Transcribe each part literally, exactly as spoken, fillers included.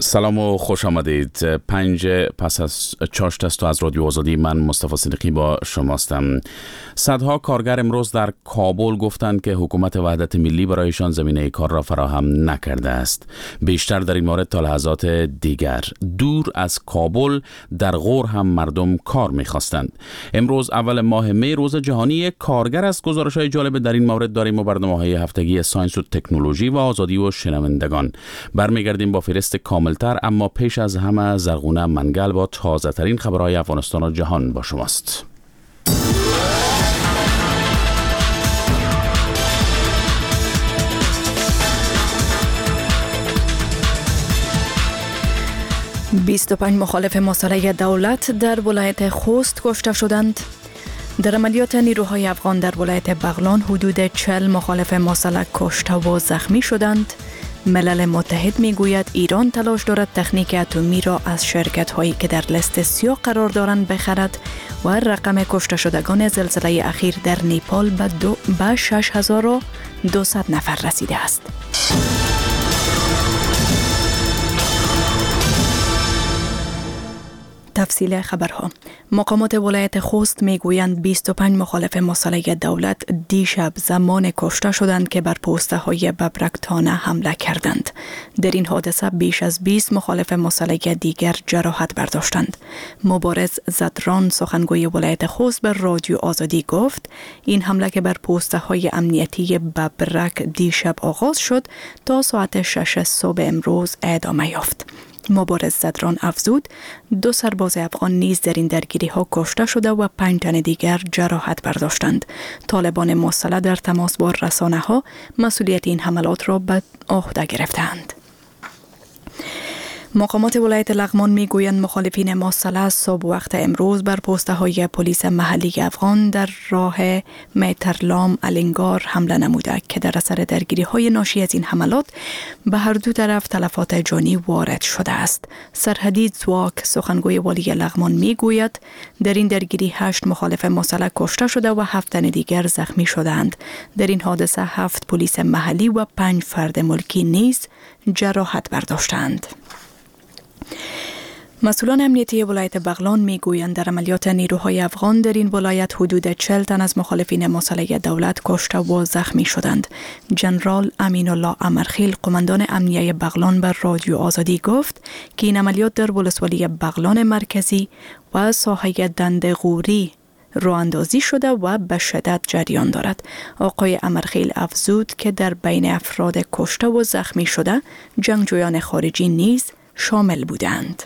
سلام و خوش آمدید. پنج پس از چاشت است و از رادیو آزادی من مصطفی صدیقی با شماستم. صدها کارگر امروز در کابل گفتند که حکومت وحدت ملی برایشان زمینه کار را فراهم نکرده است. بیشتر در این مورد تا لحظات دیگر. دور از کابل در غور هم مردم کار می‌خواستند. امروز اول ماه می روز جهانی کارگر است. گزارش‌های جالب در این مورد داریم و برنامه‌های هفتگی ساینس و تکنولوژی و آزادی و شنوندگان. برمیگردیم با فهرست کامل تر، اما پیش از همه زرغونه منگل با تازه ترین خبرهای افغانستان و جهان با شماست. بیست و پنج مخالف مسلح دولت در ولایت خوست کشته شدند. در عملیات نیروهای افغان در ولایت بغلان حدود چهل مخالف مسلح کشته و زخمی شدند. ملل متحد میگوید ایران تلاش دارد تکنیک اتمی را از شرکت هایی که در لیست سیاه قرار دارند بخرد و رقم کشته شدگان زلزله اخیر در نیپال به, دو به شش هزار و دویست نفر رسیده است. تفصیل خبرها. مقامات ولایت خوست میگویند بیست و پنج مخالف مسلح دولت دیشب زمان کشته شدند که بر پوسته های ببرکتانه حمله کردند. در این حادثه بیش از بیست مخالف مسلح دیگر جراحت برداشتند. مبارز زدران سخنگوی ولایت خوست بر رادیو آزادی گفت این حمله که بر پوسته های امنیتی ببرک دیشب آغاز شد تا ساعت شش صبح امروز ادامه یافت. مبارز زدران افزود دو سرباز افغان نیز در این درگیری ها کشته شده و پنج تن دیگر جراحت برداشتند. طالبان مسلح در تماس با رسانه ها مسئولیت این حملات را به عهده گرفتند. مقامات ولایت لغمان میگویند مخالفین مسلح صبح وقت امروز بر پوسته های پلیس محلی افغان در راه میترلام الینگار حمله نموده که در اثر درگیری های ناشی از این حملات به هر دو طرف تلفات جانی وارد شده است. سرحدی زواک سخنگوی والی لغمان میگوید در این درگیری هشت مخالف مسلح کشته شده و هفت تن دیگر زخمی شدند. در این حادثه هفت پلیس محلی و پنج فرد ملکی نیز جراحت برداشتند. مسئولان امنیتی ولایت بغلان میگویند در عملیات نیروهای افغان در این ولایت حدود چهل تن از مخالفین مسلح دولت کشته و زخمی شدند. جنرال امین الله امرخیل قماندان امنیه بغلان بر رادیو آزادی گفت که این عملیات در ولسوالی بغلان مرکزی و ساحه دندغوری راه اندازی شده و به شدت جریان دارد. آقای امرخیل افزود که در بین افراد کشته و زخمی شده جنگجویان خارجی نیز شامل بودند.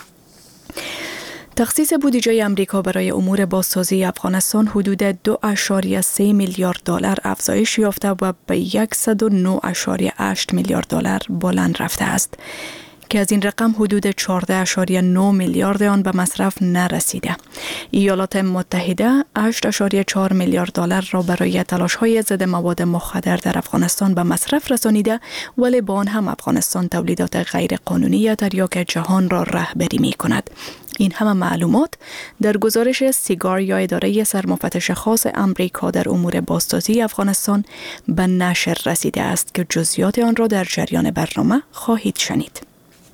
تخصیص بودجه امریکا برای امور بازسازی افغانستان حدود دو ممیز سه میلیارد دلار افزایش یافته و به صد و نه ممیز هشت میلیارد دلار بلند رفته است که از این رقم حدود چهارده ممیز نه میلیارد آن به مصرف نرسیده. ایالات متحده هشت ممیز چهار میلیارد دلار را برای تلاش‌های ضد مواد مخدر در افغانستان به مصرف رسانیده، ولی با آن هم افغانستان تولیدات غیر قانونی تریاک جهان را رهبری می‌کند. این همه معلومات در گزارش سیگار یا اداره سرمفتش خاص امریکا در امور بازسازی افغانستان به نشر رسیده است که جزئیات آن را در جریان برنامه خواهید شنید.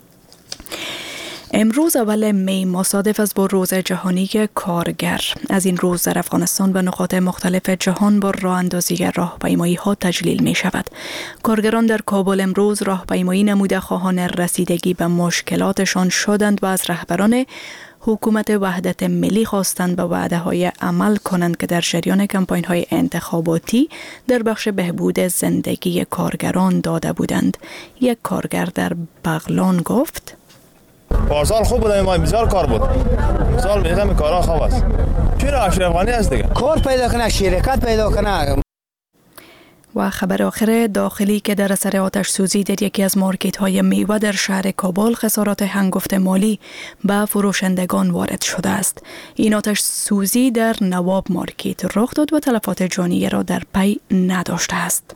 امروز اول می مصادف است با روز جهانی کارگر. از این روز در افغانستان به نقاط مختلف جهان با راه اندازی راهپیمایی ها تجلیل می شود. کارگران در کابل امروز راهپیمایی نموده خواهان رسیدگی به مشکلاتشان شدند و از رهبران حکومت وحدت ملی خواستند به وعده های عمل کنند که در جریان کمپاین های انتخاباتی در بخش بهبود زندگی کارگران داده بودند. یک کارگر در بغلان گفت پارسال خوب بود، ما بسیار کار بود. سال میگم کارا خوب است. چرا اشرف افغانی است دیگه؟ کار پیدا کنه، شرکت پیدا کنه. و خبر آخر داخلی که در اثر آتش سوزی در یکی از مارکت های میوه در شهر کابل خسارات هنگفت مالی به فروشندگان وارد شده است. این آتش سوزی در نواب مارکت رخ داد و تلفات جانی را در پی نداشته است.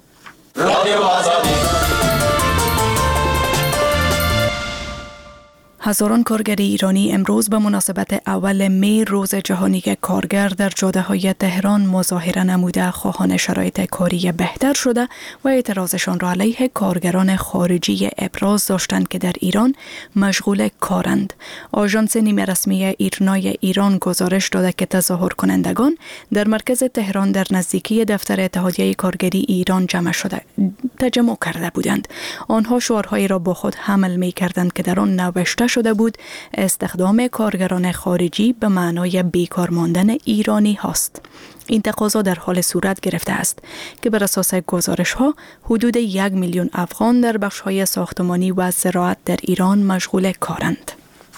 هزاران کارگر ایرانی امروز به مناسبت اول می روز جهانی کارگر در جاده‌های تهران مظاهره نموده خواهان شرایط کاری بهتر شده و اعتراضشان را علیه کارگران خارجی ابراز داشتند که در ایران مشغول کارند. آژانس نیمه رسمی ایرنای ایران گزارش داده که تظاهر کنندگان در مرکز تهران در نزدیکی دفتر اتحادیه کارگری ایران جمع شده تجمع کرده بودند. آنها شعارهایی را با خود حمل می کردند که در آن نوشته شده بود استخدام کارگران خارجی به معنای بیکار ماندن ایرانی هاست. این تقاضا در حال صورت گرفته است که بر اساس گزارش ها حدود یک میلیون افغان در بخش های ساختمانی و زراعت در ایران مشغول کارند.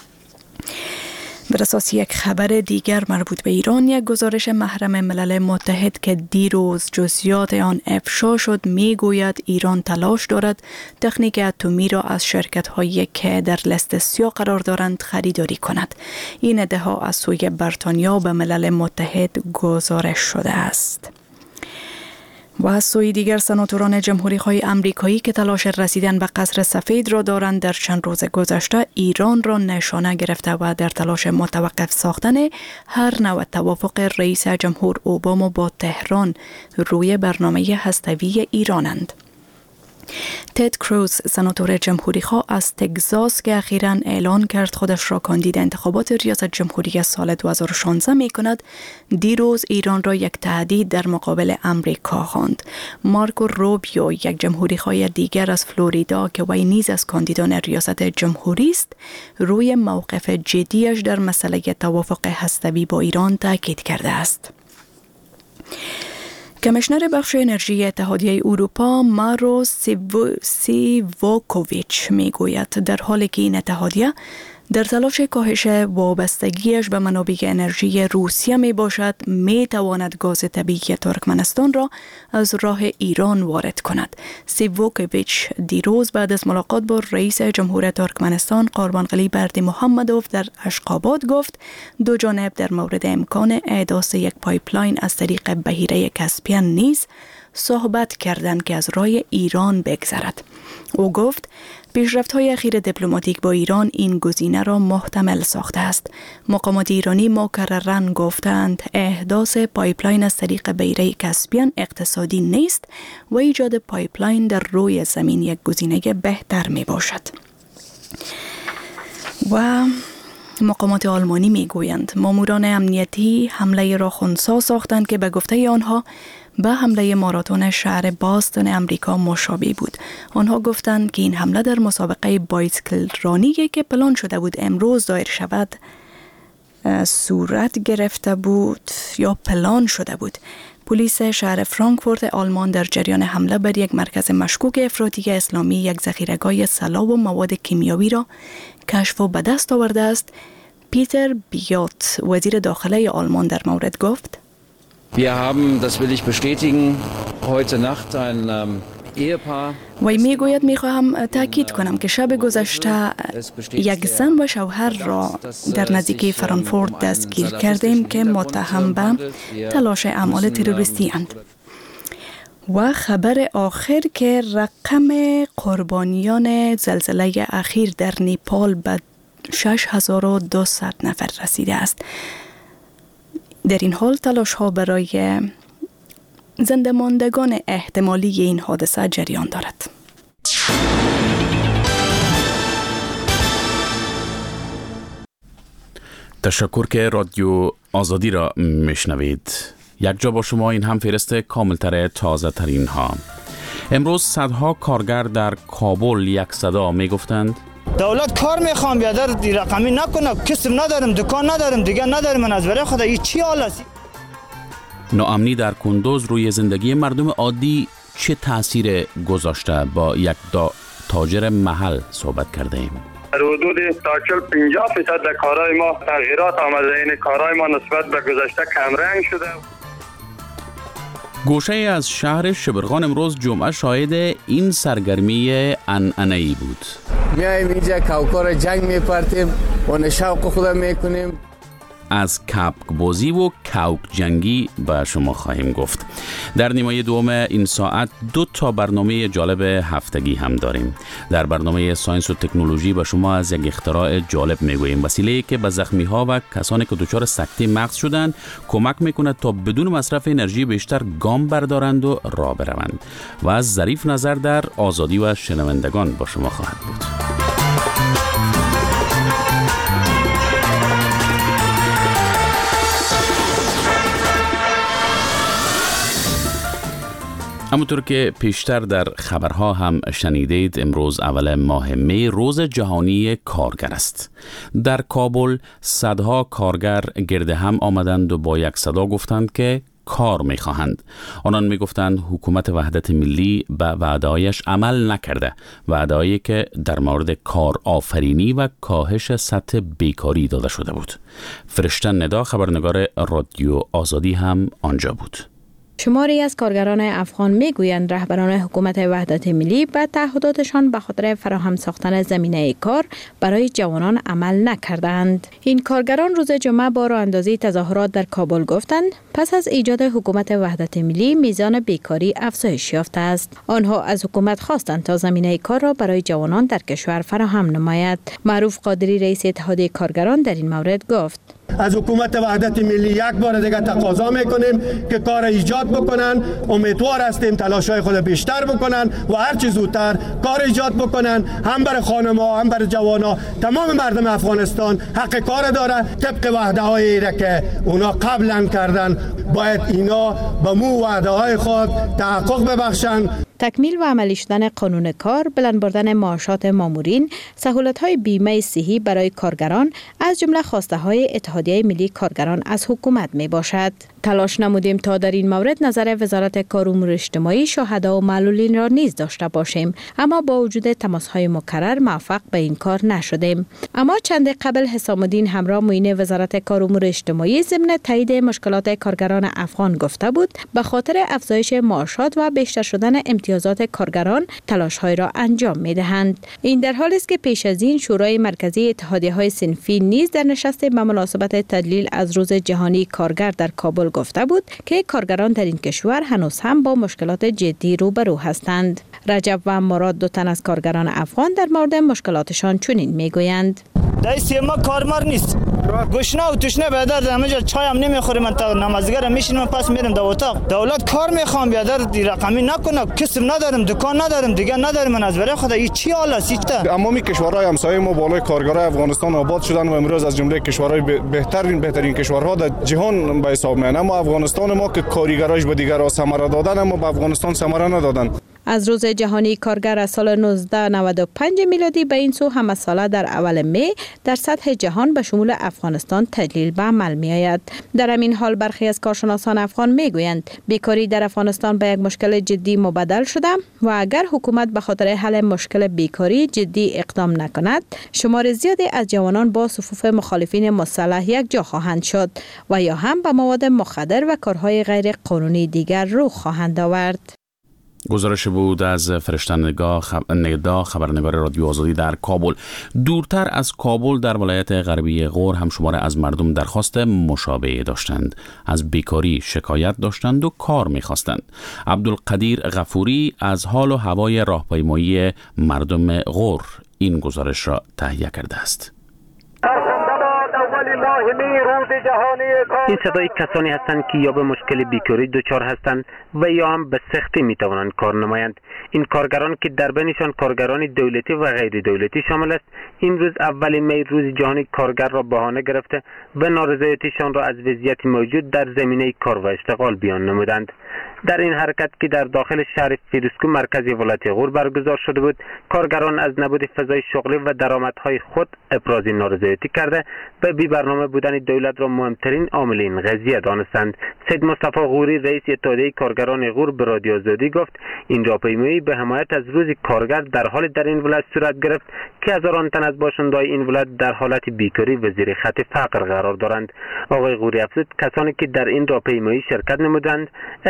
بر اساس یک خبر دیگر مربوط به ایران، یک گزارش محرم ملل متحد که دیروز جزئیات آن افشا شد میگوید ایران تلاش دارد تکنیک اتمی را از شرکت‌هایی که در لیست سیاه قرار دارند خریداری کند. این ادعا از سوی بریتانیا به ملل متحد گزارش شده است. و از سوی دیگر سناتوران جمهوری‌خواه امریکایی که تلاش رسیدن به قصر سفید را دارند در چند روز گذشته ایران را نشانه گرفته و در تلاش متوقف ساختن هر نوع توافق رئیس جمهور اوباما با تهران روی برنامه هسته‌ای ایرانند. تد کروز سناتور جمهوری‌خواه از تگزاس که اخیراً اعلان کرد خودش را کاندید انتخابات ریاست جمهوری سال دو هزار و شانزده می کند، دیروز ایران را یک تهدید در مقابل امریکا خواند. مارکو روبیو، یک جمهوری‌خواه دیگر از فلوریدا که وی نیز از کاندیدان ریاست جمهوری است، روی موقف جدیش در مسئله توافق هسته‌ای با ایران تاکید کرده است. کمیشنر بخش انرژی اتحادیه اروپا مارو سیووکوویچ میگوید در حالی که این اتحادیه در تلاش کاهش وابستگیش به منابع انرژی روسیه می باشد، می تواند گاز طبیعی ترکمنستان را از راه ایران وارد کند. سیووکوویچ دیروز بعد از ملاقات با رئیس جمهور ترکمنستان قربانقلی بردیمحمدوف در اشخاباد گفت دو جانب در مورد امکان احداث یک پایپلاین از طریق بحیره کاسپین نیز صحبت کردند که از راه ایران بگذرد. او گفت پیشرفت‌های اخیر دیپلماتیک با ایران این گزینه را محتمل ساخته است. مقامات ایرانی مکرراً گفتند احداث پایپلاین از طریق بحیره کاسپین اقتصادی نیست و ایجاد پایپلاین در روی زمین یک گزینه بهتر می باشد. و مقامات آلمانی می گویند ماموران امنیتی حمله را خنثی ساختند که به گفته آنها به حمله ماراتون شهر باستون امریکا مشابه بود. آنها گفتند که این حمله در مسابقه بایسکل رانی که پلان شده بود امروز دایر شود صورت گرفته بود یا پلان شده بود. پلیس شهر فرانکفورت آلمان در جریان حمله بر یک مرکز مشکوک افراطی اسلامی یک ذخیره‌گاه سلاح و مواد کیمیایی را کشف و به دست آورده است. پیتر بیوت وزیر داخله آلمان در مورد گفت: Wir haben, das will ich bestätigen, heute Nacht ein Ehepaar. وی میگوید میخواهم تاکید کنم که شب گذشته یک زن و شوهر را در نزدیکی فرانکفورت دستگیر کردیم که متهم به تلاش اعمال تروریستی اند. و خبر آخر که رقم قربانیان زلزله اخیر در نیپال به شش هزار و دویست نفر رسیده است. در این حال تلاش ها برای زنده ماندگان احتمالی این حادثه جریان دارد. تشکر که رادیو آزادی را میشنوید. یک جا با شما این هم فهرست کاملتر تازه ترین ها. امروز صدها کارگر در کابل یک صدا می گفتند دولت کار میخوام بیادر رقمی نکنه، کسب ندارم، دکان ندارم، دیگه ندارم، من از برای خدا این چی حال است؟ ناامنی در کندوز روی زندگی مردم عادی چه تاثیر گذاشته؟ با یک تاجر محل صحبت کرده ایم. در حدود تا چهل پنجاه فیصد در کارهای ما تغییرات آمده. این کارهای ما نسبت به گذشته کمرنگ شده. گوشه از شهر شبرغان امروز جمعه شاهد این سرگرمی عنعنه‌ای بود. میایم اینجا کوکار جنگ میپرتیم و شوق خود میکنیم. از کپک بازی و کوک جنگی به شما خواهیم گفت. در نیمه دوم این ساعت دو تا برنامه جالب هفتگی هم داریم. در برنامه ساینس و تکنولوژی به شما از یک اختراع جالب میگوییم، وسیله‌ای که به زخمی ها و کسانی که دچار سکته مغز شدند کمک میکند تا بدون مصرف انرژی بیشتر گام بردارند و راه بروند. و از ظریف نظر در آزادی و شنوندگان با شما خواهد بود. همونطور که پیشتر در خبرها هم شنیدید، امروز اول ماه می روز جهانی کارگر است. در کابل صدها کارگر گرد هم آمدند و با یک صدا گفتند که کار می‌خواهند. آنان می‌گفتند حکومت وحدت ملی به وعده‌هایش عمل نکرده، وعده‌ای که در مورد کار آفرینی و کاهش سطح بیکاری داده شده بود. فرشته ندا خبرنگار رادیو آزادی هم آنجا بود. شماری از کارگران افغان میگویند رهبران حکومت وحدت ملی به تعهداتشان به خاطر فراهم ساختن زمینه کار برای جوانان عمل نکردند. این کارگران روز جمعه با راه اندازی تظاهرات در کابل گفتند پس از ایجاد حکومت وحدت ملی میزان بیکاری افزایش یافته است. آنها از حکومت خواستند تا زمینه کار را برای جوانان در کشور فراهم نماید. معروف قادری رئیس اتحادیه کارگران در این مورد گفت: از حکومت وحدت ملی یک بار دیگه تقاضا میکنیم که کار ایجاد بکنن. امیدوار هستیم تلاشای خود بیشتر بکنن و هر چه زودتر کار ایجاد بکنن، هم برای خانم‌ها هم برای جوان‌ها. تمام مردم افغانستان حق کار داره طبق وعده‌هایی را که اونا قبلا کردن. باید اینا به مو وعده‌های خود تحقق ببخشن. تکمیل و عملی شدن قانون کار، بلند بردن معاشات مامورین، سهولت‌های بیمه صحی برای کارگران از جمله خواسته‌های اتحادیه ملی کارگران از حکومت میباشد. تلاش نمودیم تا در این مورد نظر وزارت کار و امور اجتماعی، شهدا و معلولین را نیز داشته باشیم، اما با وجود تماس‌های مکرر موفق به این کار نشدیم. اما چند قبل حسام الدین همراه معین وزارت کار و امور اجتماعی ضمن تایید مشکلات کارگران افغان گفته بود به خاطر افزایش معاشات و بیشتر شدن امتیازات کارگران تلاش‌های را انجام می‌دهند. این در حالی است که پیش از این شورای مرکزی اتحادیه‌های صنفی نیز در نشست به مناسبت تدلیل از روز جهانی کارگر در کابل گفته بود که کارگران در این کشور هنوز هم با مشکلات جدی روبرو هستند. رجب و مراد دو تن از کارگران افغان در مورد مشکلاتشان چنین میگویند: دایسی ما کارمر نیست، گشنه و تشنه بیادر همه جا چای هم نمیخوریم، من تا نمازگر میشینم پس میرم در اتاق. دولت کار میخوام بیادر رقمی نکنه، کسب ندارم، دکان ندارم، دیگه ندارم. من از برای خدا این چی حال است؟ تمامی کشورهای همسایه ما بالای کارگرای افغانستان آباد شدن و امروز از جمله کشورهای بهترین بهترین کشورها در جهان به حساب میان. اما افغانستان ما که کارگرایش به دیگرها ثمره دادن، اما به افغانستان ثمره ندادن. از روز جهانی کارگر از سال نوزده نود و پنج میلادی به این سو همه ساله در اول می در سطح جهان به شمول افغانستان تدلیل به عمل می آید. در همین حال برخی از کارشناسان افغان می گویند بیکاری در افغانستان به یک مشکل جدی مبدل شده و اگر حکومت به خاطر حل مشکل بیکاری جدی اقدام نکند، شمار زیادی از جوانان با صفوف مخالفین مسلح یک جا خواهند شد و یا هم به مواد مخدر و کارهای غیر قانونی دیگر رو خواهند آورد. گزارش بود از فرشته ندا خبرنگار رادیو آزادی در کابل. دورتر از کابل در ولایت غربی غور هم شماره از مردم درخواست مشابه داشتند. از بیکاری شکایت داشتند و کار می‌خواستند. عبدالقدیر غفوری از حال و هوای راهپیمایی مردم غور این گزارش را تهیه کرده است. این صدای کسانی هستند که یا به مشکل بیکاری دچار هستند و یا هم به سختی می توانند کار نمایند. این کارگران که در بینشان کارگران دولتی و غیر دولتی شامل است، این روز اول می روز جهانی کارگر را بهانه گرفته و نارضایتیشان را از وضعیت موجود در زمینه کار و اشتغال بیان نمودند. در این حرکت که در داخل شهر فیروزکو مرکزی ولایت غور برگزار شده بود، کارگران از نبود فضای شغلی و درآمدهای خود ابراز نارضایتی کرده و بی برنامه بودن دولت را مهمترین عامل این قضیه دانستند. سید مصطفی غوری رئیس اتحادیه کارگران غور به رادیو آزادی گفت این راهپیمایی به حمایت از روز کارگر در حال در این ولایت صورت گرفت که هزاران تن از باشنده‌های این ولایت در حالت بیکاری و زیر خط فقر قرار دارند. آقای غوری افزود کسانی که در این راهپیمایی شرکت نمودند اعتراض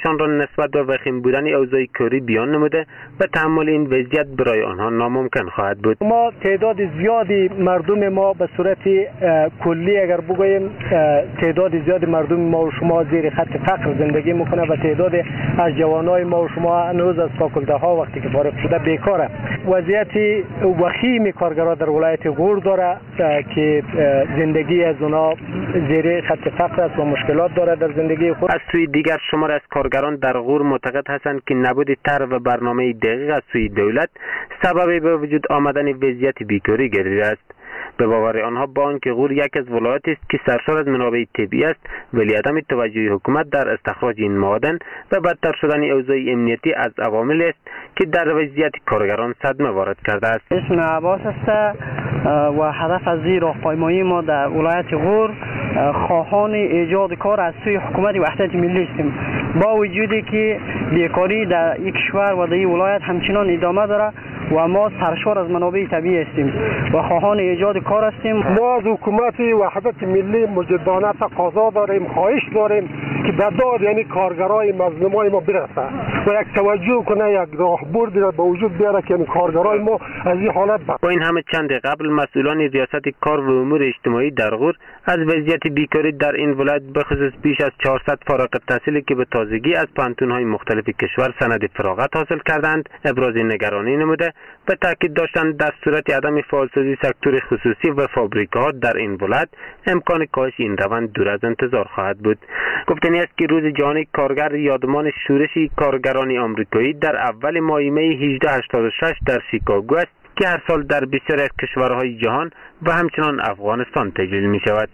خودشان را نسبت به وخیم بودن اوضاع کاری بیان نموده و تحمل این وضعیت برای آنها ناممکن خواهد بود. ما تعداد زیادی مردم ما به صورت کلی اگر بگوییم تعداد زیادی مردم ما و شما زیر خط فقر زندگی میکنه و تعداد از جوانای ما و شما هنوز از فاکولته ها وقتی که فارغ شده بیکاره. وضعیت وخیم کارگران در ولایت غور داره که زندگی از اونا زیر خط فقر است و مشکلات داره در زندگی خود. از سوی دیگر شمار از کارگران در غور معتقد هستند که نبود طرح و برنامه دقیق از سوی دولت سبب به وجود آمدن وضعیت بیکاری گردیده است. به باور آنها با آنکه غور یک از ولایاتی است که سرشار از منابع طبیعی است، ولی عدم توجه حکومت در استخراج این معادن و بدتر شدن اوضاع امنیتی از عوامل است که در وضعیت کارگران صدمه وارد کرده است. اسم عباس است و هدف از این راهپیمایی ما در ولایت غور خواهان ایجاد کار از سوی حکومت وحدت ملی هستیم. با وجودی که بیکاری در یک کشور و در این ولایت همچنان ادامه داره و ما سرشار از منابع طبیعی هستیم و خواهان ایجاد کار هستیم. ما از حکومت وحدت ملی مجدانه تقاضا داریم، خواهش داریم که به داد یعنی کارگرای مظلومای ما برسه و یک توجه کنه، یک راهبردی را به وجود بیاره که کارگرای ما از این حالت بر. با این همه چند قبل مسئولان ریاست کار و امور اجتماعی در غور از وضعیت بیکاری در این ولایت به خصوص بیش از چهارصد فارغ التحصیلی که به تازگی از پانتون‌های مختلف کشور سند فراغت حاصل کردند ابراز نگرانی نموده و تاکید داشتند در صورت عدم فعالسازی سکتور خصوصی و فابریکه‌ها در این ولایت امکان کاهش این روند دور از انتظار خواهد بود. گفتنی است که روز جهانی کارگر یادمان شورش کارگران آمریکایی در اول ماه می هجده هشتاد و شش در شیکاگو است که هر سال در بسیاری از کشورهای جهان و همچنان افغانستان تجلیل می شود.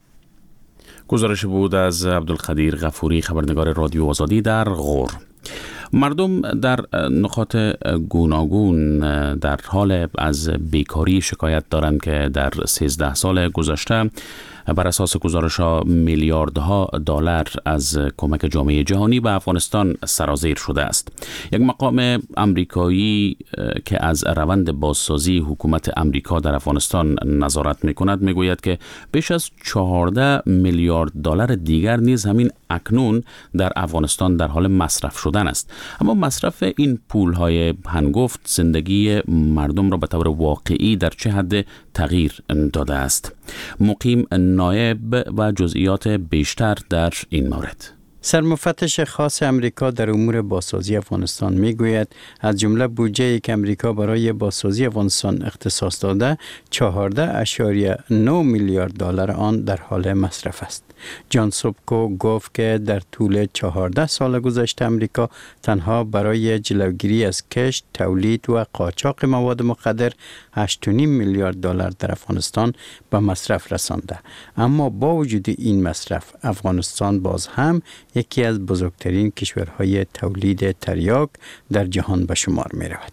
گزارش بود از عبدالقدیر غفوری، خبرنگار رادیو آزادی در غور. مردم در نقاط گوناگون در حال از بیکاری شکایت دارند که در سیزده سال گذشته بر اساس گزارش‌ها میلیاردها دلار از کمک جامعه جهانی به افغانستان سرازیر شده است. یک مقام امریکایی که از روند بازسازی حکومت امریکا در افغانستان نظارت می‌کند میگوید که بیش از چهارده میلیارد دلار دیگر نیز همین اکنون در افغانستان در حال مصرف شدن است. اما مصرف این پول‌های هنگفت زندگی مردم را به طور واقعی در چه حد تغییر داده است؟ مقیم نایب و جزئیات بیشتر در این مورد. سرمفتش خاص امریکا در امور بازسازی افغانستان میگوید از جمله بودجه‌ای که امریکا برای بازسازی افغانستان اختصاص داده چهارده اشاریه نه میلیارد دلار آن در حال مصرف است. جان سوبکو گفت که در طول چهارده سال گذشته امریکا تنها برای جلوگیری از کشت، تولید و قاچاق مواد مخدر هشت و نیم میلیارد دلار در افغانستان به مصرف رسانده. اما با وجود این مصرف افغانستان باز هم یکی از بزرگترین کشورهای تولید تریاک در جهان به شمار می رود.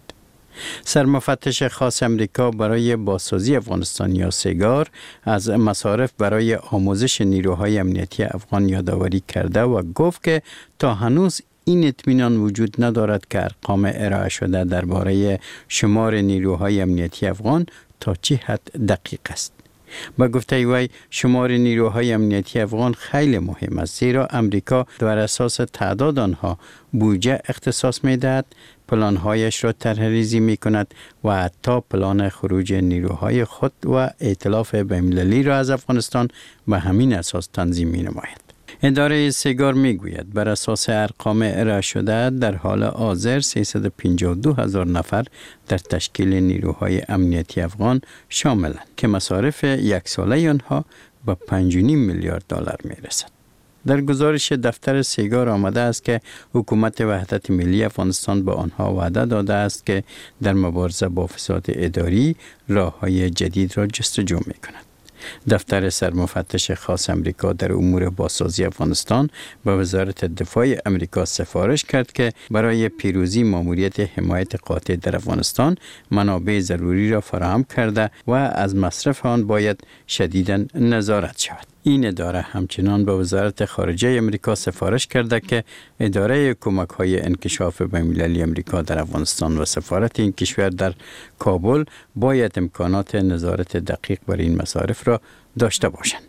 سرمفتش خاص امریکا برای بازسازی افغانستان یا سگار از مصارف برای آموزش نیروهای امنیتی افغان یادآوری کرده و گفت که تا هنوز این اطمینان وجود ندارد که ارقام ارائه شده درباره شمار نیروهای امنیتی افغان تا چه حد دقیق است. با گفته وی شمار نیروهای امنیتی افغان خیلی مهم است، زیرا امریکا بر اساس تعداد آنها بودجه اختصاص می‌دهد، پلان‌هایش را طرح‌ریزی می‌کند و حتی پلان خروج نیروهای خود و ائتلاف بین‌المللی را از افغانستان به همین اساس تنظیم می‌نماید. اداره سگار میگوید بر اساس ارقام ارائه شده در حال حاضر سیصد و پنجاه و دو هزار نفر در تشکیل نیروهای امنیتی افغان شاملند که مصارف یک ساله آنها به پنج و نیم میلیارد دلار میرسد. در گزارش دفتر سگار آمده است که حکومت وحدت ملی افغانستان به آنها وعده داده است که در مبارزه با فساد اداری راه‌های جدید را جستجو می‌کند. دفتر سرمفتش خاص امریکا در امور بازسازی افغانستان به وزارت دفاع امریکا سفارش کرد که برای پیروزی ماموریت حمایت قاطع در افغانستان منابع ضروری را فراهم کرده و از مصرف آن باید شدیداً نظارت شود. این اداره همچنان به وزارت خارجه امریکا سفارش کرده که اداره کمک‌های انکشاف بین‌المللی امریکا در افغانستان و سفارت این کشور در کابل باید امکانات نظارت دقیق بر این مصارف را داشته باشند.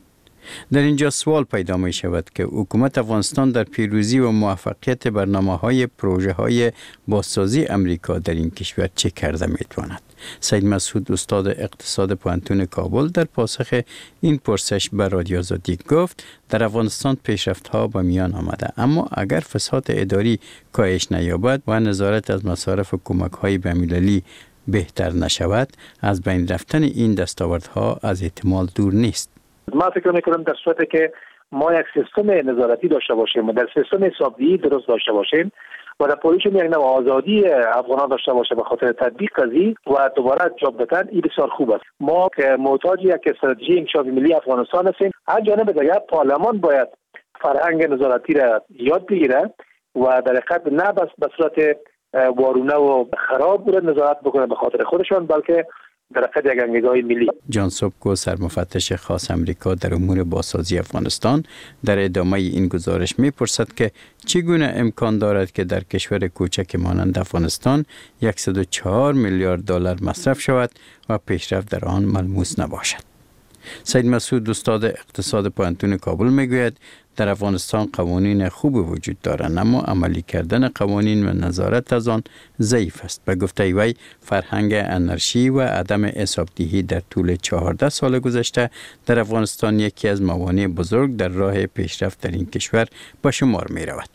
در اینجا سوال پیدا می شود که حکومت افغانستان در پیروزی و موفقیت برنامه های پروژه های بازسازی امریکا در این کشور چه کرده می تواند؟ سید مسعود استاد اقتصاد پوهنتون کابل در پاسخ این پرسش به رادیو آزادی گفت در افغانستان پیشرفت ها به میان آمده، اما اگر فساد اداری کاهش نیابد و نظارت از مصارف کمک های بین‌المللی بهتر نشود، از بین رفتن این دستاوردها از احتمال دور نیست. ما فکر می‌کنم در صورتی که ما یک سیستم نظارتی داشته باشیم و در سیستم حسابدهی درست داشته باشیم و در پولیشون یک نوع آزادی افغانان داشته باشه به خاطر تطبیق قضیه و دوباره جاب دادن، این بسیار خوب است. ما که محتاج یک استراتژی انکشاف ملی افغانستان هستیم، از جانب دیگر پارلمان باید فرهنگ نظارتی را یاد بگیره و در حقیقت نه بس به صورت وارونه و خراب بود نظارت بکنه به خاطر خودشان، بلکه در حقیقت یک انگیزه ملی. جان سوبکو سرمفتش خاص امریکا در امور بازسازی افغانستان در ادامه این گزارش می‌پرسد که چگونه امکان دارد که در کشور کوچک مانند افغانستان صد و چهار میلیارد دلار مصرف شود و پیشرفت در آن ملموس نباشد. سید مسعود استاد اقتصاد پوهنتون کابل میگوید در افغانستان قوانین خوب وجود دارند، اما عملی کردن قوانین و نظارت از آن ضعیف است. به گفته وی فرهنگ انارشی و عدم حسابدهی در طول چهارده سال گذشته در افغانستان یکی از موانع بزرگ در راه پیشرفت در این کشور به شمار می رود.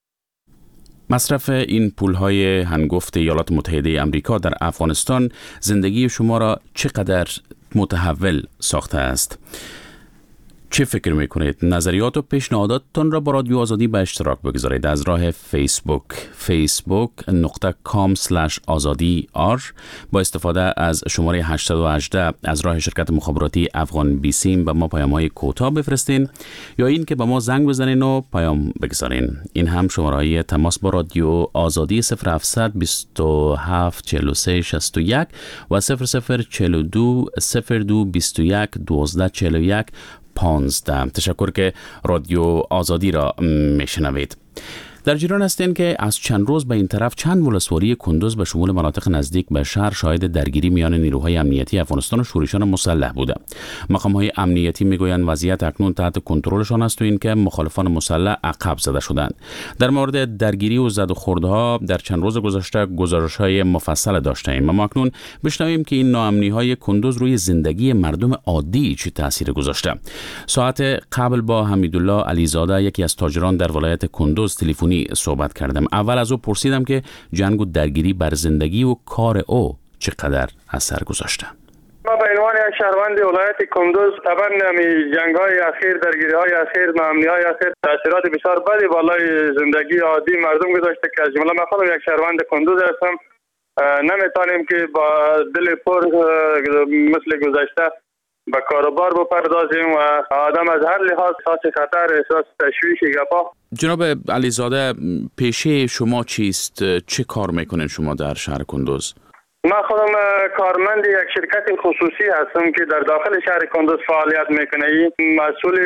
مصرف این پولهای هنگفت ایالات متحده آمریکا در افغانستان زندگی شما را چقدر متحول ساخته است؟ چه فکر میکنید؟ نظریات و پیشنهاداتتان را با رادیو آزادی به اشتراک بگذارید از راه فیسبوک فیسبوک نقطه کام سلش آزادی آر با استفاده از شماره هشت یک هشت از راه شرکت مخابراتی افغان بیسیم به ما پیام های کوتاه بفرستین یا این که به ما زنگ بزنین و پیام بگذارین. این هم شماره های تماس با رادیو آزادی صفر هفتصد بیست و هفت چهل و سه شصت و یک و صفر صفر چهل و دو صفر دو بیست و یک دوازده چهل و یک پانزده. تشکر که رادیو آزادی را میشنوید. در جریان هستین که از چند روز به این طرف چند ولسوالی کندوز به شمول مناطق نزدیک به شهر شاهد درگیری میان نیروهای امنیتی افغانستان و شورشیان مسلح بوده. مقام‌های امنیتی میگویند وضعیت اکنون تحت کنترلشان است و اینکه مخالفان مسلح عقب زده شدند. در مورد درگیری و زد و خوردها در چند روز گذشته گزارش‌های مفصل داشتیم، اما اکنون بشنویم که این ناامنی‌های کندوز روی زندگی مردم عادی چه تأثیر گذاشته. ساعت قبل با حمیدالله علیزاده یکی از تاجران در ولایت کندوز تلفنی صحبت کردم. اول از او پرسیدم که جنگ و درگیری بر زندگی و کار او چقدر اثر گذاشته. ما به عنوان یک شهروند ولایت کندوز طبعا جنگ‌های اخیر، درگیری‌های اخیر، ناامنی‌های اخیر تاثیرات بسیار بدی بالای زندگی عادی مردم گذاشته که از جمله من خودم یک شهروند کندوز هستم. نمیتونیم که با دل پر مثل گذشته به کاروبار بپردازیم و آدم از هر لحاظ احساس خطر، احساس تشویش گپا. جناب علیزاده، پیشه شما چیست؟ چه کار میکنین شما در شهر کندوز؟ من خودم کارمند یک شرکت خصوصی هستم که در داخل شهر کندوز فعالیت میکنه. مسئول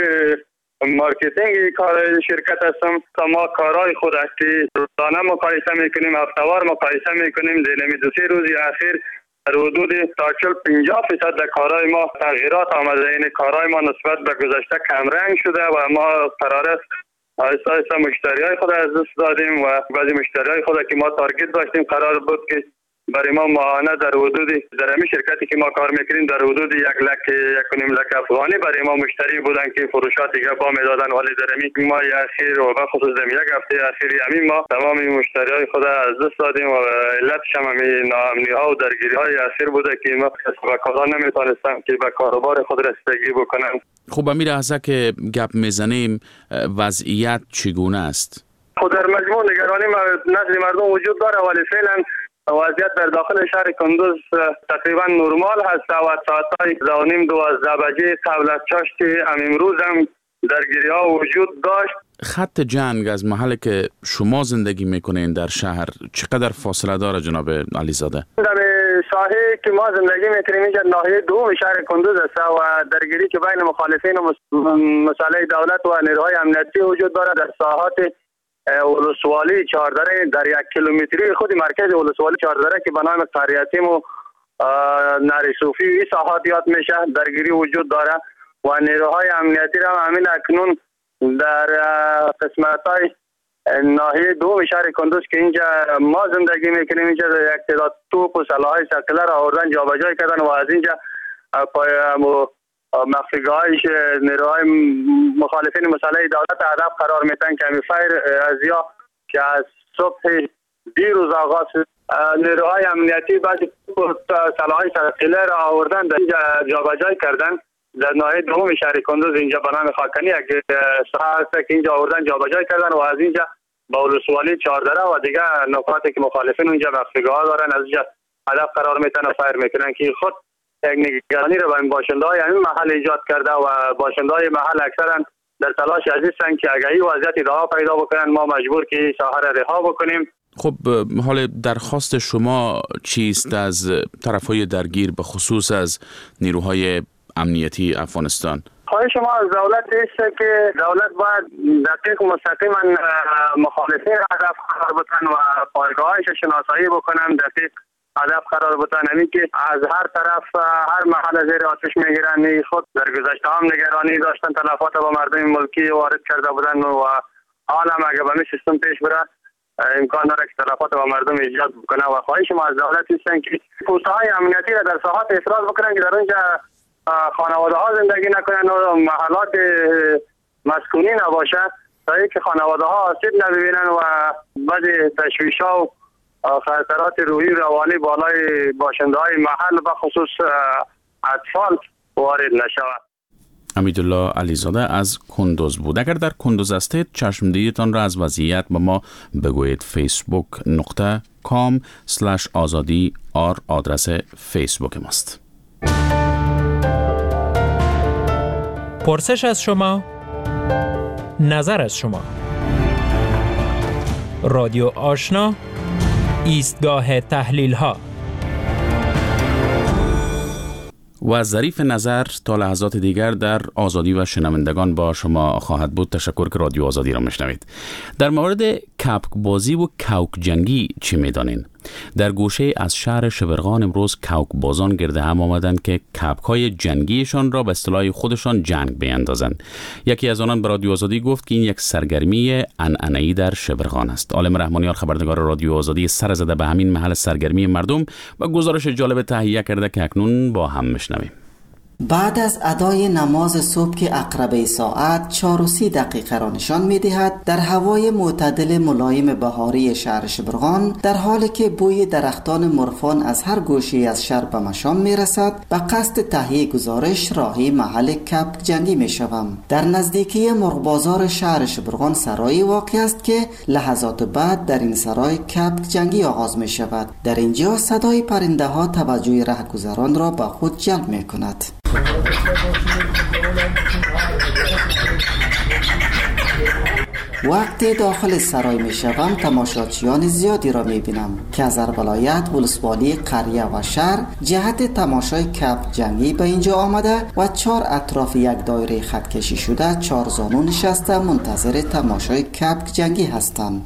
مارکتینگ کار شرکت هستم. تا ما کارهای خود که روزانه مقایسه میکنیم، هفتهوار مقایسه میکنیم. در دو سه روز اخیر در حدود تا چهل پنجاه درصد در کارهای ما تغییرات آمده. این کارهای ما نسبت به گذشته کمرنگ شده و ما قرار است آهسته آهسته مشتریای خود از دست دادیم و بعضی مشتریای خود که ما تارگت داشتیم قرار بود که برای ما ماهانه در حدود در همین شرکتی که ما کار میکنیم در حدود یک لک یک و نیم لک افغانی برای ما مشتری بودن که فروشات دیگه با میدادن، ولی در همین ما اخیر و بخصوص در یک هفته اخیر همین ما تمام مشتریای خود از دست دادیم و علتش هم همین ناامنی ها و درگیری های اخیر بوده که ما کسب نمیتونستم که به کاروبار خود رسیدگی بکنن. خب امیر لحظه که گپ میزنیم وضعیت چگونه است؟ خود در مجموع نگرانی نسل مردم وجود داره، ولی فعلا وضعیت در داخل شهر کندوز تقریبا نرمال هست و ساعتهای دوانیم دوازده بجه قبل از چاشت امروز هم درگیری ها وجود داشت. خط جنگ از محل که شما زندگی میکنین در شهر چقدر فاصله داره جناب علیزاده؟ در ساحه که ما زندگی میکنیم اینجا ناحیه دوم شهر کندوز است و درگیری که بین مخالفین و مسئله دولت و نیروهای امنیتی وجود داره در ساحات ولسوالی چهاردره در یک کیلومتری خود مرکز ولسوالی چهاردره که به نام قریتیم و نری صوفی این ساحات یاد میشه درگیری وجود داره و نیروهای امنیتی را همین اکنون در قسمت‌های ناحیه دوم شهر کندوز که اینجا ما زندگی میکنیم، اینجا یک تعداد توپ و سلاح‌های ثقیله را آوردن جابجا کردن و از اینجا پای مخفیگاه‌های نیروهای مخالفین مسلح دولت هدف قرار میدن که همین فایر ازیا که از صبح دیروز آغاز نیروهای امنیتی بعضی سلاح‌های ثقیله را آوردن در اینجا جابجا کردن در ناحیه دوم شهر کندوز، اینجا به نام خاکنی یک ساحه است که اینجا آوردن جابجا کردن و از اینجا با ولسوالی چهاردره و دیگه نقاطی که مخالفین اونجا مخفیگاه دارن از اینجا هدف قرار میتن و فایر میکنن که خود یک نگرانی را به باشنده‌های همین محل ایجاد کرده و باشنده‌های محل اکثرا در تلاش هستند که اگر این وضعیت رها پیدا بکنن ما مجبور که این ساحه را رها بکنیم. خب حال درخواست شما چیست از طرف‌های درگیر به خصوص از نیروهای امنیتی افغانستان؟ خواهش شما از دولت است که دولت باید دقیق مستقیما مخالفین هدف قرار بدن و پایگاهش شناسایی بکنن، دقیق هدف قرار بدن. همین که از هر طرف هر محل زیر آتش میگیرن. خود در گذشته هم نگرانی داشتن، تلفات با مردم ملکی وارد کرده بودن و حالا هم اگر به این سیستم پیش بره امکان داره که تلفات با مردم ایجاد بکنه و خواهش ما از دولت است که پوست‌های امنیتی را در ساحات افراز بکنن که در اونجا خانواده ها زندگی نکنن و محلات مسکونی نباشه تا اینکه خانواده ها آسیب نبینن و بعضی تشویش ها و خطرات روحی روانی بالای باشنده های محل و خصوص اطفال وارد نشود. امیدالله علیزاده از کندوز بود. اگر در کندوز هستید چشمدیدتان را از وضعیت به ما بگویید. فیسبوک نقطه کام سلش آزادی آر آدرس فیسبوک ماست. پرسش از شما، نظر از شما. رادیو آشنا، ایستگاه تحلیل ها. و ظریف نظر تا لحظات دیگر در آزادی و شنوندگان با شما خواهد بود. تشکر که رادیو آزادی را میشنوید. در مورد کپک بازی و کوک جنگی چی میدانین؟ در گوشه از شهر شبرغان امروز کوک بازان گرده هم آمدند که کپک های جنگیشان را به اصطلاح خودشان جنگ بیندازند. یکی از آنان به رادیو آزادی گفت که این یک سرگرمی عنعنه‌ای در شبرغان است. عالم رحمانیار خبرنگار رادیو آزادی سر زده به همین محل سرگرمی مردم و گزارش جالب تهیه کرده که اکنون با هم میشنویم. بعد از ادای نماز صبح که عقربه ساعت چهار و سی دقیقه را نشان می دهد، در هوای معتدل ملایم بهاری شهر شبرغان، در حالی که بوی درختان مرفان از هر گوشه از شهر به مشام می رسد، به قصد تهیه گزارش راهی محل کپک جنگی می شوم. در نزدیکی مرغبازار شهر شبرغان سرایی واقع است که لحظات بعد در این سرای کپک جنگی آغاز می شود. در اینجا صدای پرنده ها توجه رهگذران را به خود جلب می کند. وقتی داخل سرای می شوم تماشاچیان زیادی را می بینم که از هر ولایت، ولسوالی، قریه و شهر جهت تماشای کپک جنگی به اینجا آمده و چهار اطراف یک دایره خط کشی شده چهار زانو نشسته منتظر تماشای کپک جنگی هستند.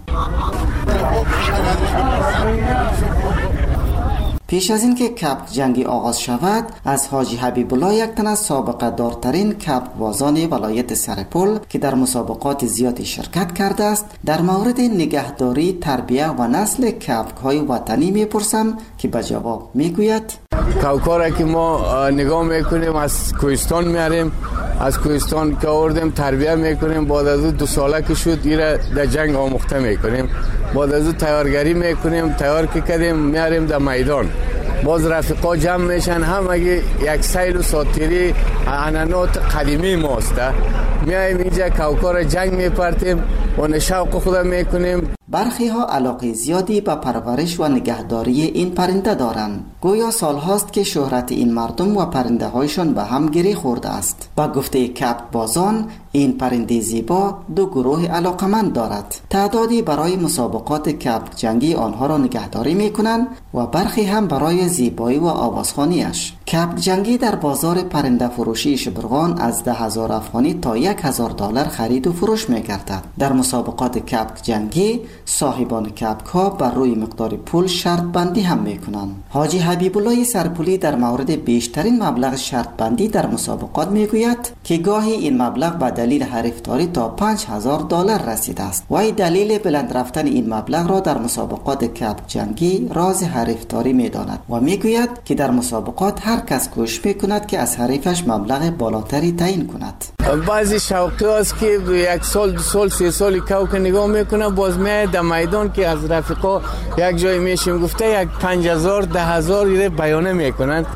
پیش از این که کپک جنگی آغاز شود، از حاجی حبیب الله یک تن از سابقه دارترین کپک بازان ولایت سرپل که در مسابقات زیادی شرکت کرده است، در مورد نگهداری، تربیه و نسل کپک های وطنی میپرسم که به جواب میگوید: کوکا که ما نگاه میکنیم از کوهستان میاریم، از کوهستان که آوردیم تربیه میکنیم، بعد از دو ساله که شد ایره در جنگ آموخته میکنیم، بعد از تیارگری میکنیم، تیار که کردیم میاریم در میدان، باز رفیقا جمع میشن، هم اگه یک سیل و ساتیری عنعنات قدیمی ماست، میایم اینجا کوکا را جنگ میپرتیم و شوق خود میکنیم. برخی ها علاقه زیادی به پرورش و نگهداری این پرنده دارند. گویا سال هاست که شهرت این مردم و پرنده هایشان به هم گره خورده است. با گفته کپک بازان، این پرنده زیبا دو گروه علاقمند دارد. تعدادی برای مسابقات کپک جنگی آنها را نگهداری میکنند و برخی هم برای زیبایی و آوازخوانیش. کبک جنگی در بازار پرنده فروشی شبرغان از ده هزار افغانی تا یک هزار دلار خرید و فروش می‌گردد. در مسابقات کبک جنگی صاحبان کبک ها بر روی مقدار پول شرط بندی هم می‌کنند. حاجی حبیب الله سرپولی در مورد بیشترین مبلغ شرط بندی در مسابقات میگوید که گاهی این مبلغ به دلیل حریفتاری تا پنج هزار دلار رسیده است. وی دلیل بلند رفتن این مبلغ را در مسابقات کبک جنگی راز حریفتاری می‌داند و میگوید که در مسابقات هر کس کوشش میکند که از حریفش مبلغ بالاتری تعیین کند. بعضی شوقی هست که یک سال دو سال سه سالی کو که نگاه میکنه باز میاد در میدان که از رفیقا یک جای میشیم گفته یک پنج هزار ده هزار ایره بیانه میکنند.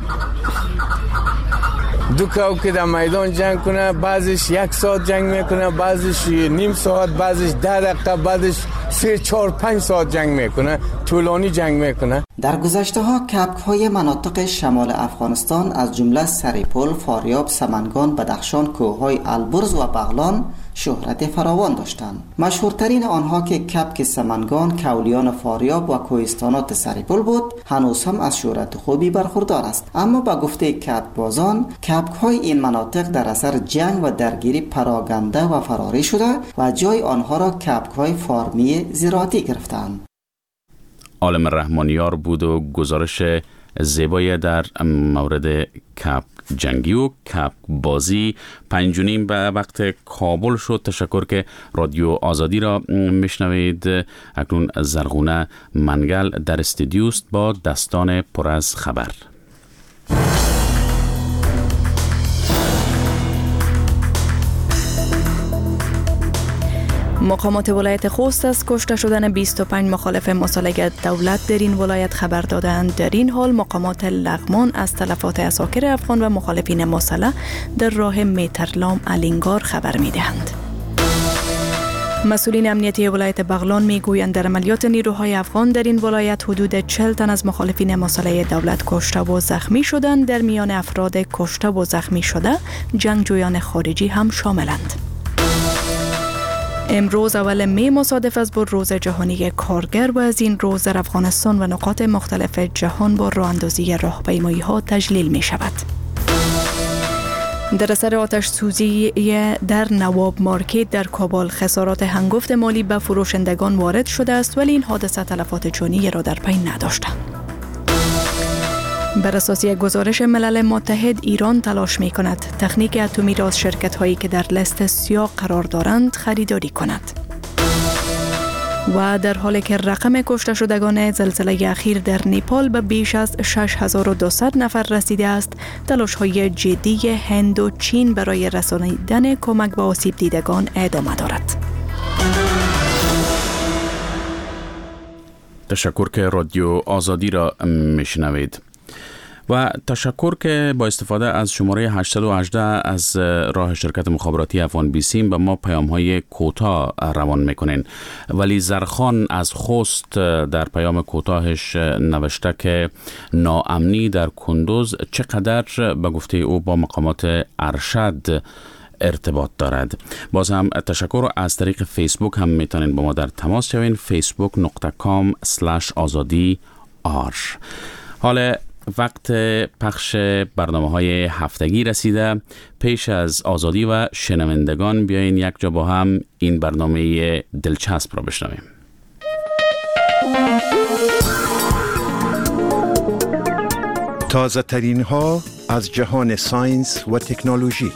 دو کو که در میدان جنگ کنه بعضیش یک ساعت جنگ میکنه، بعضیش نیم ساعت، بعضیش ده دقیقه، بعضیش سه چهار پنج ساعت جنگ میکنه، طولانی جنگ میکنه. در گذشته ها کبک های مناطق شمال افغانستان از جمله سریپل، فاریاب، سمنگان، بدخشان، کوههای البرز و بغلان شهرت فراوان داشتند. مشهورترین آنها که کبک سمنگان، کولیان فاریاب و کوهستانات سریپل بود، هنوز هم از شهرت خوبی برخوردار است. اما با گفته کبک بازان، کبک های این مناطق در اثر جنگ و درگیری پراگنده و فراری شده و جای آنها را کبک های فارمی زراعتی گرفتند. عالم رحمانیار بود و گزارش زیبایی در مورد کبک جنگی و کبک بازی. پنج و نیم به وقت کابل شد. تشکر که رادیو آزادی را میشنوید. اکنون زرغونه منگل در استودیوست با دستان پر از خبر. مقامات ولایت خوست از کشته شدن بیست و پنج مخالف مسالمت دولت در این ولایت خبر دادند. در این حال مقامات لغمان از تلفات عساکر افغان و مخالفین مسلح در راه میترلام الینگار خبر می‌دهند. مسئولین امنیتی ولایت بغلان میگویند در عملیات نیروهای افغان در این ولایت حدود چهل تن از مخالفین مسلح دولت کشته و زخمی شدند. در میان افراد کشته و زخمی شده جنگجویان خارجی هم شاملند. امروز اول می مصادف است با روز جهانی کارگر و از این روز در افغانستان و نقاط مختلف جهان با راه‌اندازی راهپیمایی ها تجلیل می شود. در اثر آتش سوزی در نواب مارکت در کابل خسارات هنگفت مالی به فروشندگان وارد شده است، ولی این حادثه تلفات جانی را در پی نداشت. بر اساس یک گزارش ملل متحد، ایران تلاش می کند تکنیک اتمی را از شرکت هایی که در لیست سیاه قرار دارند خریداری کند. و در حالی که رقم کشته شدگان زلزله اخیر در نیپال به بیش از شش هزار و دویست نفر رسیده است، تلاش های جدی هند و چین برای رسانیدن کمک به آسیب دیدگان ادامه دارد. تشکر که رادیو آزادی را میشنوید و تشکر که با استفاده از شماره هشتصد و هجده از راه شرکت مخابراتی افغان بیسیم به ما پیام های کوتاه روان میکنین. ولی زرخان از خوست در پیام کوتاهش نوشته که ناامنی در کندوز چقدر به گفته او با مقامات ارشد ارتباط دارد. باز هم تشکر و از طریق فیسبوک هم میتونین با ما در تماس شوین. فیسبوک نقطه کام اسلش آزادی آر. حالا وقت پخش برنامه های هفتگی رسیده. پیش از آزادی و شنوندگان بیاین یک جا با هم این برنامه دلچسب را بشنویم. تازه ترین ها از جهان ساینس و تکنولوژی.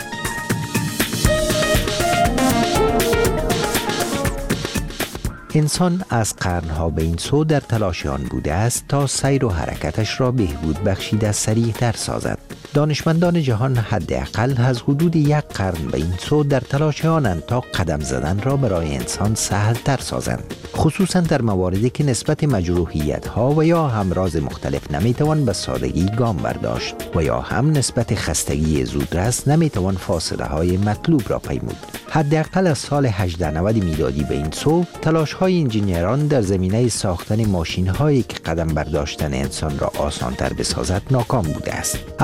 انسان از قرنها به این سو در تلاش آن بوده است تا سیر و حرکتش را بهبود بخشیده سریعتر سازد. دانشمندان جهان حداقل از حدود یک قرن به این سو در تلاش آنند تا قدم زدن را برای انسان سهل تر سازند، خصوصا در مواردی که نسبت مجروحیت ها و یا امراض مختلف نمیتوان به سادگی گام برداشت و یا هم نسبت خستگی زودرس نمیتوان فاصله های مطلوب را پیمود. حداقل از سال هجده نود میلادی به این سو تلاش های انجینیران در زمینه ساختن ماشین هایی که قدم برداشتن انسان را آسان تر بسازد ناکام بوده است. از سال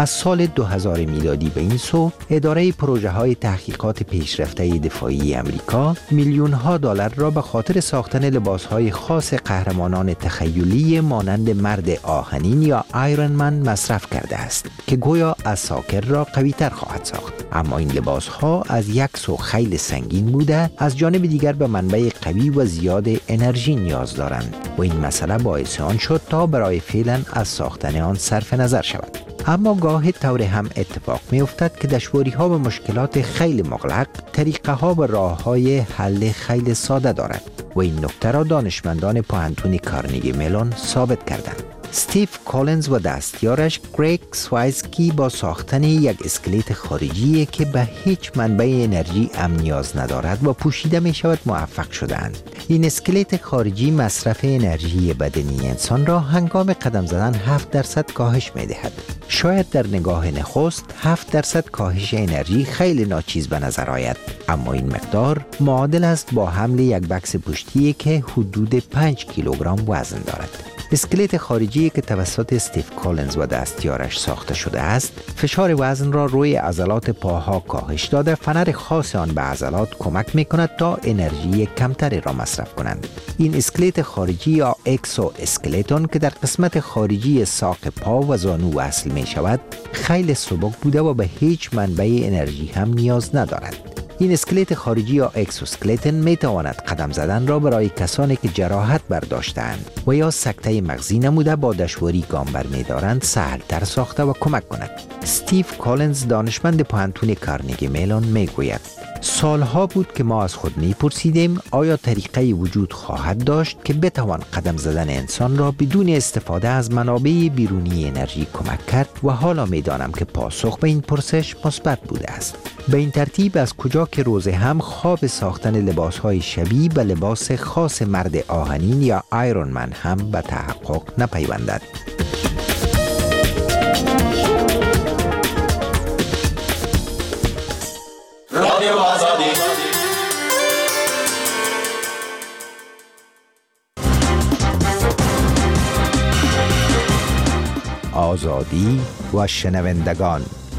سال دو هزار میلادی به این سو اداره پروژه های تحقیقات پیشرفته دفاعی امریکا میلیون ها دلار را به خاطر ساختن لباس های خاص قهرمانان تخیلی مانند مرد آهنین یا آیرون من مصرف کرده است که گویا از ساکر را قوی تر خواهد ساخت. اما این لباس ها از یک سو خیلی سنگین بوده، از جانب دیگر به منبع قوی و زیاد انرژی نیاز دارند و این مسئله باعث آن شد تا برای فعلا از ساختن آن صرف نظر شود. اما گاهی طور هم اتفاق می افتد که دشواری ها و مشکلات خیلی مغلق طریقه ها و راه های حل خیلی ساده دارد و این نکته را دانشمندان پوهنتون کارنگی ملون ثابت کردند. استیو کولنز و دستیارش گریگ سوایزکی با ساختن یک اسکلت خارجی که به هیچ منبع انرژی هم نیاز ندارد و پوشیده می شود موفق شدند. این اسکلت خارجی مصرف انرژی بدنی انسان را هنگام قدم زدن هفت درصد کاهش می دهد. شاید در نگاه نخست هفت درصد کاهش انرژی خیلی ناچیز به نظر آید، اما این مقدار معادل است با حمل یک بکس پشتی که حدود پنج کیلوگرم وزن دارد. اسکلت خارجی که توسط استیو کولنز و دستیارش ساخته شده است، فشار وزن را روی عضلات پاها کاهش داده فنر خاص آن به عضلات کمک می کند تا انرژی کمتری را مصرف کنند. این اسکلت خارجی یا اکسو اسکلتون که در قسمت خارجی ساق پا و زانو وصل می شود، خیلی سبک بوده و به هیچ منبع انرژی هم نیاز ندارد. این اسکلت خارجی یا اکسوسکلتن می تواند قدم زدن را برای کسانی که جراحت برداشتند و یا سکته مغزی نموده با دشواری گام برمی‌دارند سهل تر ساخته و کمک کند. استیو کولنز دانشمند پوهنتون کارنگی ملون می گوید سالها بود که ما از خود می پرسیدیم آیا طریقه وجود خواهد داشت که بتوان قدم زدن انسان را بدون استفاده از منابع بیرونی انرژی کمک کرد و حالا می دانم که پاسخ به این پرسش مثبت بوده است. به این ترتیب از کجا که روز هم خواب ساختن لباس‌های شبیه به لباس خاص مرد آهنین یا آیرون من هم به تحقق نپیوندد. رادیو آزادی آزادی و شنوندگان.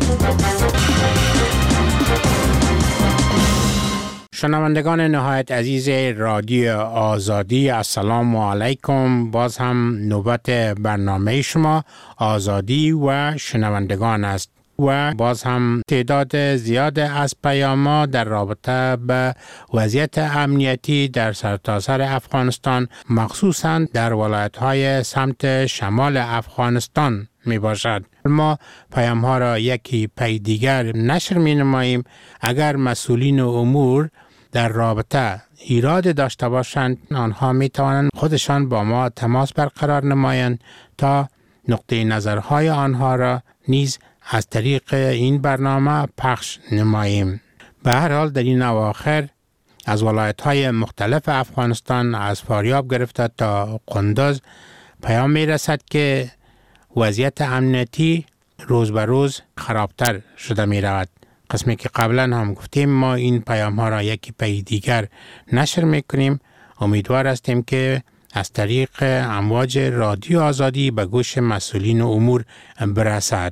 شنوندگان نهایت عزیز رادیو آزادی، السلام علیکم. باز هم نوبت برنامه شما آزادی و شنوندگان است و باز هم تعداد زیاد از پیام‌ها در رابطه به وضعیت امنیتی در سرتاسر افغانستان، مخصوصاً در ولایت‌های سمت شمال افغانستان می باشد. ما پیام ها را یکی پی دیگر نشر می نماییم. اگر مسئولین امور در رابطه ایراد داشته باشند، آنها می توانند خودشان با ما تماس برقرار نمایند تا نقطه نظرهای آنها را نیز از طریق این برنامه پخش نماییم. به هر حال در این اواخر از ولایت‌های مختلف افغانستان، از فاریاب گرفته تا قندوز، پیام می رسد که وضعیت امنیتی روز به روز خرابتر شده می رود. قسمی که قبلا هم گفتیم ما این پیام ها را یکی پی دیگر نشر می کنیم. امیدوار هستیم که از طریق امواج رادیو آزادی به گوش مسئولین امور برسد.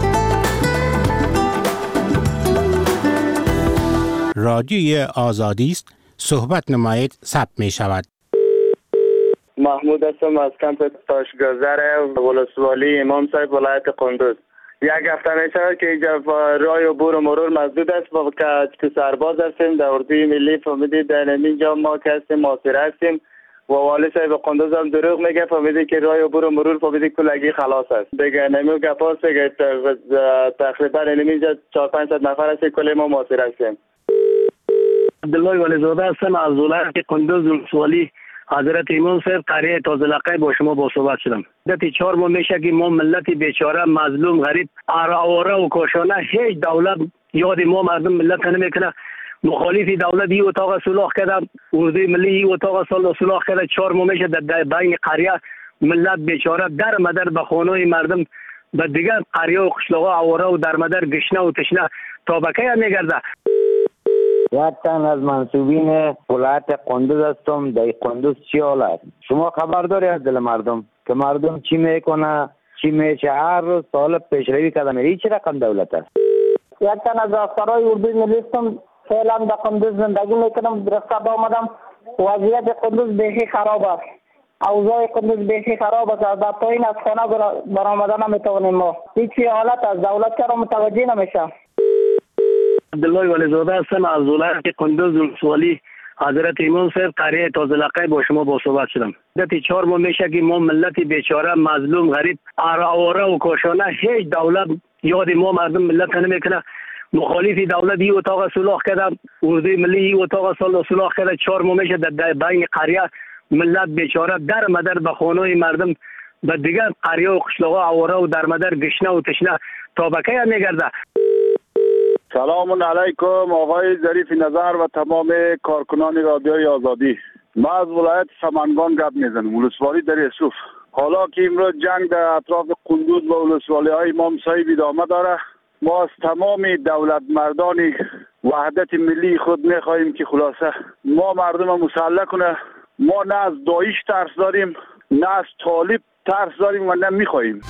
رادیوی آزادی است، صحبت نمایید، ثبت می شود. محمود هستم از کمپ تاشگذر ولسوالی امام صاحب ولایت قندوز. یک هفته میشه که اینجا راه عبور و مرور مسدود است و که سرباز هستیم در اردوی ملی فهمیدید در اینجا ما که هستیم محاصره هستیم و والی صاحب قندوز هم دروغ میگه، فهمیدید که راه عبور و مرور فهمیدید کلگی خلاص است دیگه. نمیو گپاس دیگه تقریبا اینجا چهار پنج صد نفر هستی کل ما محاصره هستیم. عبدالله ولیزاده هستم از ولایت قندوز ولسوالی. حضرت امام صاحب قریه تازه لقای با شما با صحبت شدم. دتی چهار ماه میشه که ما ملت بیچاره مظلوم غریب آواره و کاشانه هیچ دولت یاد ما مردم ملت نمیکنه. مخالف دولت ای اتاق صلح کرده، اردوی ملی ای اتاق صلح کرده. چهار ماه میشه در بین قریه ملت بیچاره در مدر به خانه مردم به دیگر قریه و قشلاقا آواره و در مدر گشنه و تشنه تا بکی میگرده. یک تن از منصوبین ولایت قندوز هستم. در قندوز چی حال است؟ شما خبر داری از دل مردم که مردم چی میکنه؟ چی میشه هر روز طالب پیشروی کردن میره. چه رقم دولت است؟ یک تن از افسرهای اردوی ملی هستم، فعلا در قندوز زندگی میکنم. درسته با آمدم وضعیت قندوز بیخی خراب است. اوضاع قندوز بیخی خراب است. از پایین از خانه برآمدن نمیتوانیم. ما هیچ حالت از دولت چرا متوجه نمیشه. عبدالله ولیزاده هستم از ولایت قندوز ولسوالی حضرت امام صاحب قریه تازه لقای با شما با صحبت شدم. دتی چهار ماه میشه که ما ملت بیچاره مظلوم غریب آواره و کاشانه هیچ دولت یاد ما مردم ملت نمیکنه. مخالف دولت ای اتاق صلح کرده، اردوی ملی ای اتاق صلح کرده. چهار ماه میشه در بین قریه ملت بیچاره در مدر به خانه مردم به دیگر قریه و قشلاقا آواره و در مدر گشنه و تشنه تا به کی میگرده. سلام علیکم آقای ظریف نظر و تمام کارکنان رادیوی آزادی. ما از ولایت سمنگان گپ میزنم، ولسوالی در یوسف. حالا که امروز جنگ در اطراف قندوز و ولسوالی های امام صاحب ادامه داره، ما از تمام دولت مردان وحدت ملی خود میخواهیم که خلاصه ما مردم مسلح کنه. ما نه از داعش ترس داریم، نه از طالب ترس داریم و نه میخواهیم.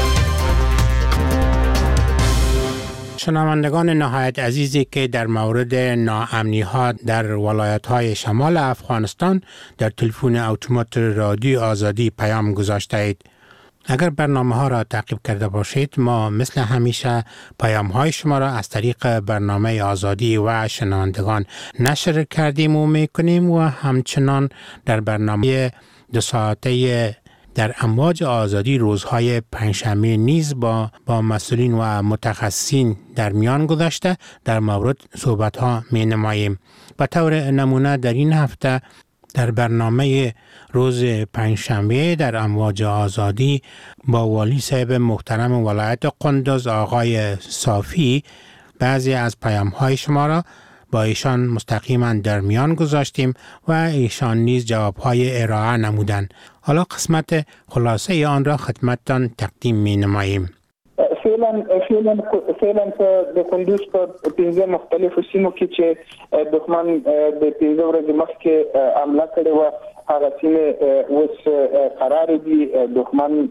شنوندگان نهایت عزیزی که در مورد ناامنی ها در ولایت های شمال افغانستان در تلفن اتومات رادیو آزادی پیام گذاشته اید. اگر برنامه ها را تعقیب کرده باشید، ما مثل همیشه پیام های شما را از طریق برنامه آزادی و شنوندگان نشر کردیم و میکنیم و همچنان در برنامه دو ساعته در امواج آزادی روزهای پنجشنبه نیز با با مسئولین و متخصصین در میان گذاشته در مورد صحبت ها می نماییم. به طور نمونه در این هفته در برنامه روز پنجشنبه در امواج آزادی با والی صاحب محترم ولایت قندوز آقای صافی بعضی از پیام های شما را با ایشان مستقیما در میان گذاشتیم و ایشان نیز جوابهای ارائه نمودند. حالا قسمت خلاصه آن را خدمتتان تقدیم می نماییم. فعلا فعلا فعلا د قندوز په پنځه مختلفو سیمو کې چې دښمن د پنځه ورځې مخکې حمله کړې وه، هغه سیمې اوس قرار دي. دښمن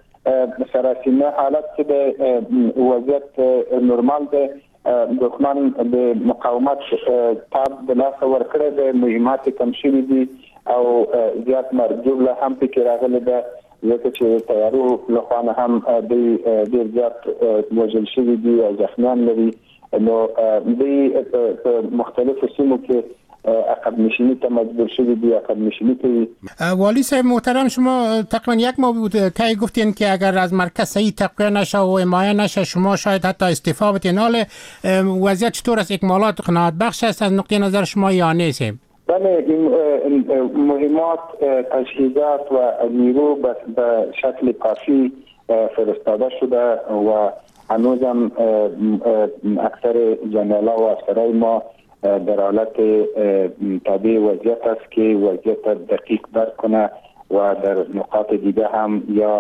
سراسیمه حالت کې د وضعیت نورمال دی. دښمن د مقاومت تاب د لاسه ورکړی دی، مهمات کم شوي دي او زیات مرجوله هم پکې راغلی ده، ځکه چې تیارو لخوا نه هم دوی ډېر زیات وژل شوي دي او زخمیان لري. نو دوی په مختلفو سیمو کې عقب نشینی تا مجبور شدی بیا عقب نشینی کوي. والی صاحب محترم، شما تقریبا یک ماه بود که گفتین که اگر از مرکز صحیح تقویه نشه و حمایه نشه شما شاید حتی استعفا بدین. حال وضعیت چطور است؟ اکمالات قناعت بخش است از نقطه نظر شما یا نیست؟ بله، مهمات تجهیزات و نیرو به شکل کافی فرستاده شده و هنوزم اکثر جنرال و افسرهای ما در حالت تابع وضعیت است که وضعیت دقیق درک کنه و در نقاط دیگه هم یا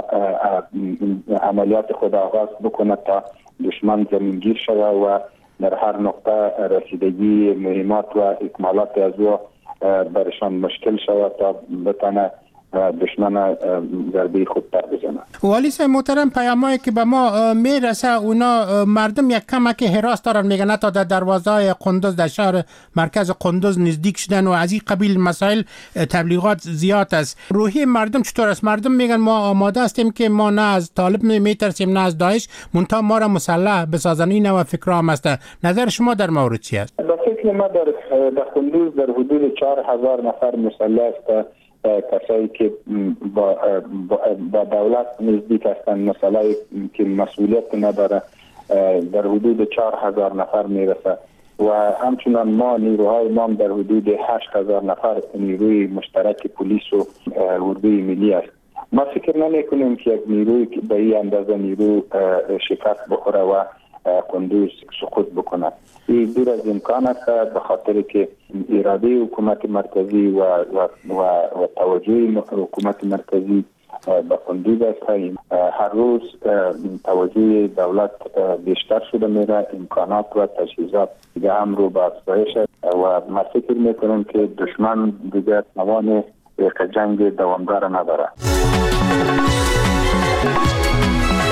عملیات خود آغاز بکنه تا دشمن زمینگیر شده و در هر نقطه رسیدگی مهمات و اکمالات از او برشان مشکل شود تا بتانه دشمن ضربه خود پر بزنه. والی صاحب محترم، پیامایی که به ما میرسه اونا مردم یک کمک هراس دارن، میگن تا در دروازه قندوز در شهر مرکز قندوز نزدیک شدن و از این قبیل مسائل تبلیغات زیاد است. روحی مردم چطور است؟ مردم میگن ما آماده هستیم که ما نه از طالب میترسیم نه از داعش، منتها ما را مسلح بسازن. این و فکرام است. نظر شما در مورد چی است؟ به فکر ما در در قندوز در حدود چهار هزار نفر مسلح است، کسایی که با, با, با دولت نزدیک هستند، مسئله که مسئولیت نداره، در حدود چهار هزار نفر میرسه و همچنان ما نیروهای ما در حدود هشت هزار نفر نیروی مشترک پلیس و اردوی ملی است. ما فکر نمی کنیم که یک نیروی به این اندازه نیرو شکست بخوره و قندوز سقوط بکنه. این دور از امکان است، به خاطر که اراده حکومت مرکزی و و و, و توجه حکومت مرکزی به قندوز است. هر روز توجه دولت بیشتر شده میره، امکانات و تجهیزات دیگه هم رو به افزایش و ما فکر میکنم که دشمن دیگه توان یک جنگ دوامدار نداره.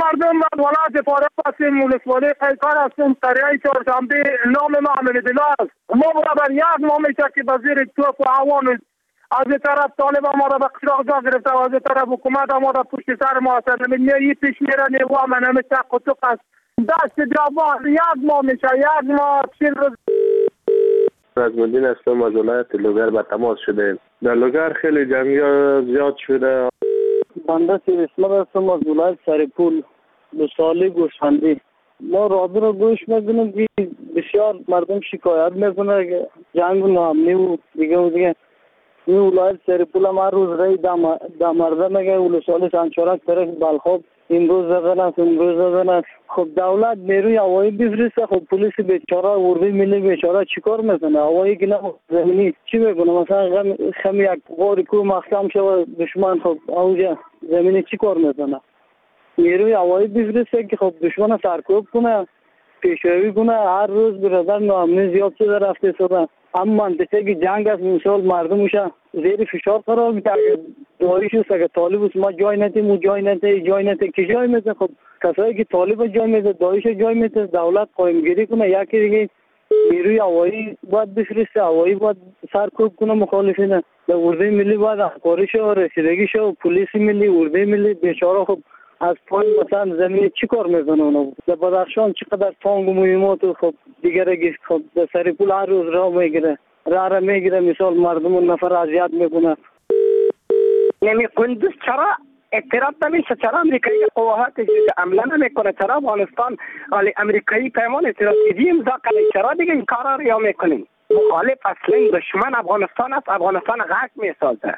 مردم از ولایت فارغ هستیم، ولسوالی قیصر هستیم، قریه چهارشنبه. نام ما حمیدالله است. ما برابر یک ماه میشه که به زیر توپ و هوان از این طرف طالب ما را به قشراق جا گرفته و از این طرف حکومت ما را پشت سر ما هستند. این پیش میره نیوا من همه شق و توق است. دست جوان یک ماه میشه، یک ماه چهل روز. رزمالدین هستم، از ولایت لوگر به تماس شده. در لوگر خیلی جنگی زیاد شده. بنده سیر اسمت هستم، از ولایت سرپول دو سالی گوسفندی. ما رادیو رو گوش میکنیم که بسیار مردم شکایت میکنه که جنگ و ناامنی و دیگه و دیگه. این ولایت سرپول هم هر روز رای دمرده میگه ولسوالی سنچارک طرف بلخاب امروز زدن است امروز زدن است. خب دولت نیروی هوایی بفرسته، خب پلیس بیچاره اردوی ملی بیچاره چیکار میکنه؟ هوایی که نه زمینی چی میکنه؟ مثلا خم یک غاری کو محکم شوه دشمن، خب اوجه زمینی چیکار میکنه؟ نیروی هوایی بفرسته که خب دشمن سرکوب کنه، پیشروی کنه. هر روز برادر ناامنی زیاد شده رفته شده. اما منطقه که جنگ است، مثال مردمش زیر فشار قرار میده. داریش است که طالب است ما جای ندیم و جای نده جای نده که جای میده. خب کسایی که طالب جای میده داریش جای میده، دولت قایم گیری کنه. یکی دیگه نیروی هوایی باید بفرسته، هوایی باید سرکوب کنه مخالفین. در اردوی ملی باید همکاریش و رسیدگیش و پلیس ملی اردوی ملی بیچاره خب از پایین مثلا زمین چی کار میکنه اونا؟ در بدخشان چقدر تانگ و مهمات و خب دیگره خب در سرپول هر روز راه میگیره راه را میگیره، مثال مردم نفر اذیت میکنه. نمی کندوز چرا اعتراف نمیشه؟ چرا امریکایی قوات عمله نمیکنه؟ چرا افغانستان امریکایی پیمان اعتراضی امضا کنه؟ چرا دیگه این کارا رو یا میکنین؟ مخالف اصلا دشمن افغانستان است، افغانستان غرق میسازه.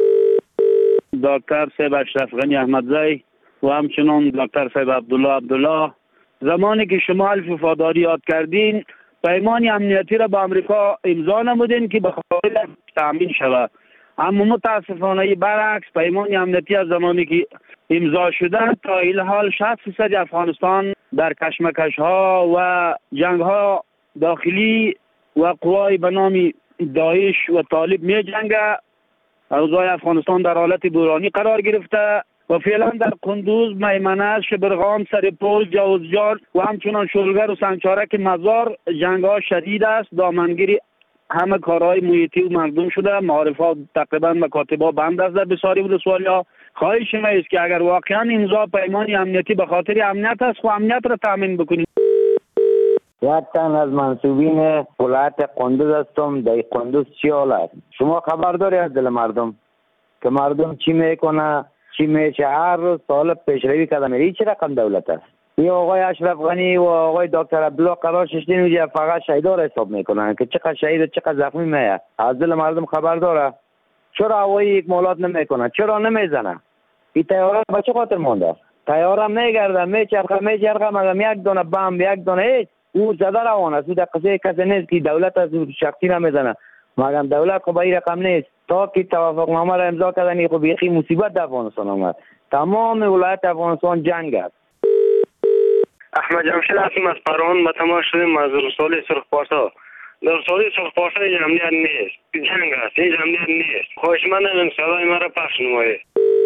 دکتر صاحب اشرف غنی احمدزی و همچنان دکتر صاحب عبدالله عبدالله، زمانی که شما حلف وفاداری یاد کردین پیمان امنیتی را با امریکا امضا نمودین که به خاطر تامین شود، اما متاسفانه برعکس پیمان امنیتی از زمانی که امضا شده تا این حال شصت فیصد افغانستان در کشمکش ها و جنگ ها داخلی و قوای به نام داعش و طالب می جنگه. اوضاع افغانستان در حالت بحرانی قرار گرفته و فعلا در قندوز، میمنه، شبرغان، سرپول، جوزجان و همچنان شلگر و سنگچارک مزار جنگ ها شدید است. دامنگیری همه کارهای محیطی و مردم شده. معارفات تقریبا مکاتبا بند است در بسیاری ولسوالی ها. خواهش ما است که اگر واقعا امضا پیمان امنیتی به خاطر امنیت است، خو امنیت را تامین بکنید. یک تن از منصوبین ولایت قندوز هستم. در قندوز چی حال است؟ شما خبر داری از دل مردم که مردم چی میکنه چی میشه؟ هر روز طالب پیشروی کرده میره. چه رقم دولت است؟ این آقای اشرف غنی و آقای دکتر عبدالله قرار ششتین اونجا فقط شهیدار حساب میکنن که چقدر شهید و چقدر زخمی میه. از دل مردم خبر داره؟ چرا هوایی اکمالات نمیکنه؟ چرا نمیزنه؟ این تیاره به چه خاطر مونده؟ تیاره میگرده میچرخه میچرخه مگم یک دونه بمب یک دونه هیچ او زده روان است. او در قصه کسی نیست که دولت از شخصی نمیزنه. مگم دولت خب این رقم نیست. تا که توافق نامه را امضا کردن خب یکی مصیبت در افغانستان آمد. تمام ولایت افغانستان جنگ است. احمد جمشید هستم از پروان. ما تماس شدیم از رساله سرخپارسا. در رساله سرخپارسا این امنیت نیست، جنگ است، این امنیت نیست. خواهشمندم صدای مرا پخش نمایید.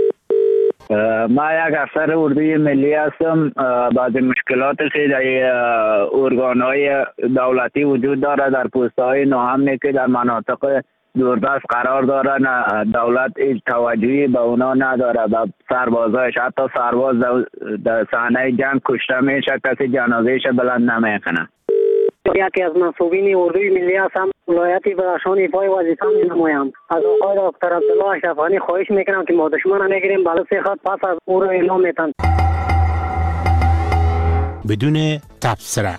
ما یک افسر اردوی ملی هستم. بعض مشکلات که در ارگانهای دولتی وجود داره در پست‌های ناامنی که در مناطق دوردست قرار دارن، دولت هیچ توجهی به اونا نداره، به سربازایش. حتی سرباز در صحنه جنگ کشته میشه، کسی جنازهش بلند نمیکنه. یکی از منصوبین اردوی ملی هستم. ولایت بدخشان ایفای وظیفه می‌نمایم. از آقای دکتر عبدالله اشرف غنی خواهش میکنم که ما دشمن نگیریم، بله سه خط پس از او را اعلام میتن. بدون تبصره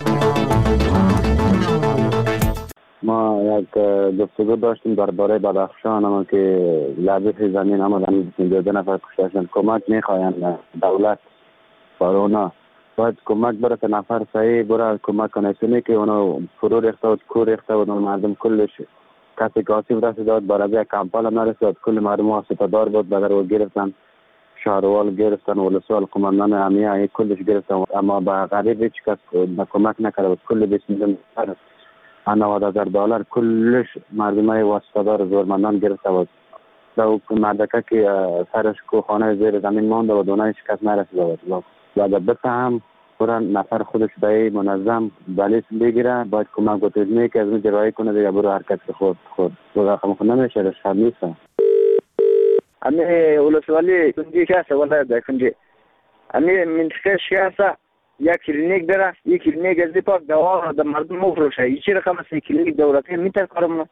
ما یک گفتگو داشتیم درباره بدخشان، اما که لبه زمین آمدن دو نفر کشته شدند. کمک میخواین دولت بارونا باید کمک برای نفر صحیح برای کمک کنه، چونی که اونا فرو ریخته و کور ریخته و مردم کلش کسی که آسیب رسید برای کمپال هم نرسید. کل مردم ها سپدار بود، بدر و گرفتن، شهروال گرفتن، ولسوال قماندان امیه کلش گرفتن، اما به غریب هیچ کس کمک نکرده بود. کل بیست میلیون نود هزار دلار کلش مردم های واسطه‌دار زورمندان گرفته بود. در مردکه که سرش کوخانه زیر زمین مانده و دونه هیچ کس نرسیده بود. و اگر بسه هم برن نفر خودش به منظم بلیس بگیره، باید کمک و تجمیه که از اون جرایی کنه دیگه برو حرکت خود خود و رقم خود نمیشه رشد نیست. امی ولسوالی کنجی شاسته ولی در کنجی امی منطقه شاسته یک کلینیک داره، یک کلینیک از دیپاک دوا را در مردم مفروشه. ایچی رقم است کلینیک دولتی میتر کارمونه؟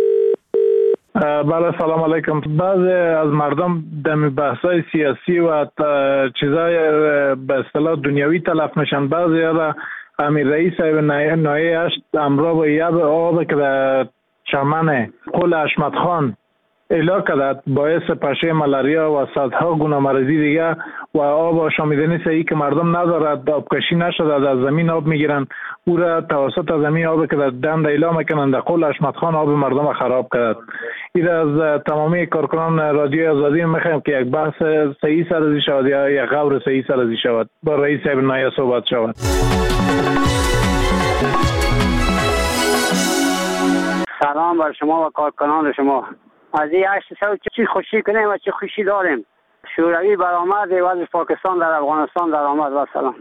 بله سلام علیکم. بعضی از مردم در بحث‌های سیاسی و چیزای به اصطلاح دنیوی تلف میشن. بعضی را امیر رئیس نایه اشت امرا و یاب آب که در چمن قل اشمت خان اعلا کرد باعث پشه ملاریا و صدها گونه مرضی دیگه و آب آشامیدنی صحیح که مردم ندارد، آبکشی نشده، از زمین آب میگیرن. او را توسط زمین آب که در دند اعلا میکنند در قل اشمت خان آب مردم خراب کرد. این از تمامی کارکنان رادیو آزادی میخوایم که یک بحث صحیح سرازی شود یا یک غور صحیح سرازی شود، با رئیس صاحب نایه صحبت شود. سلام بر شما و کارکنان شما. از این هشت سال چی خوشی کنیم و چی خوشی داریم. شوروی برآمد و پاکستان در افغانستان در آمد. و سلام.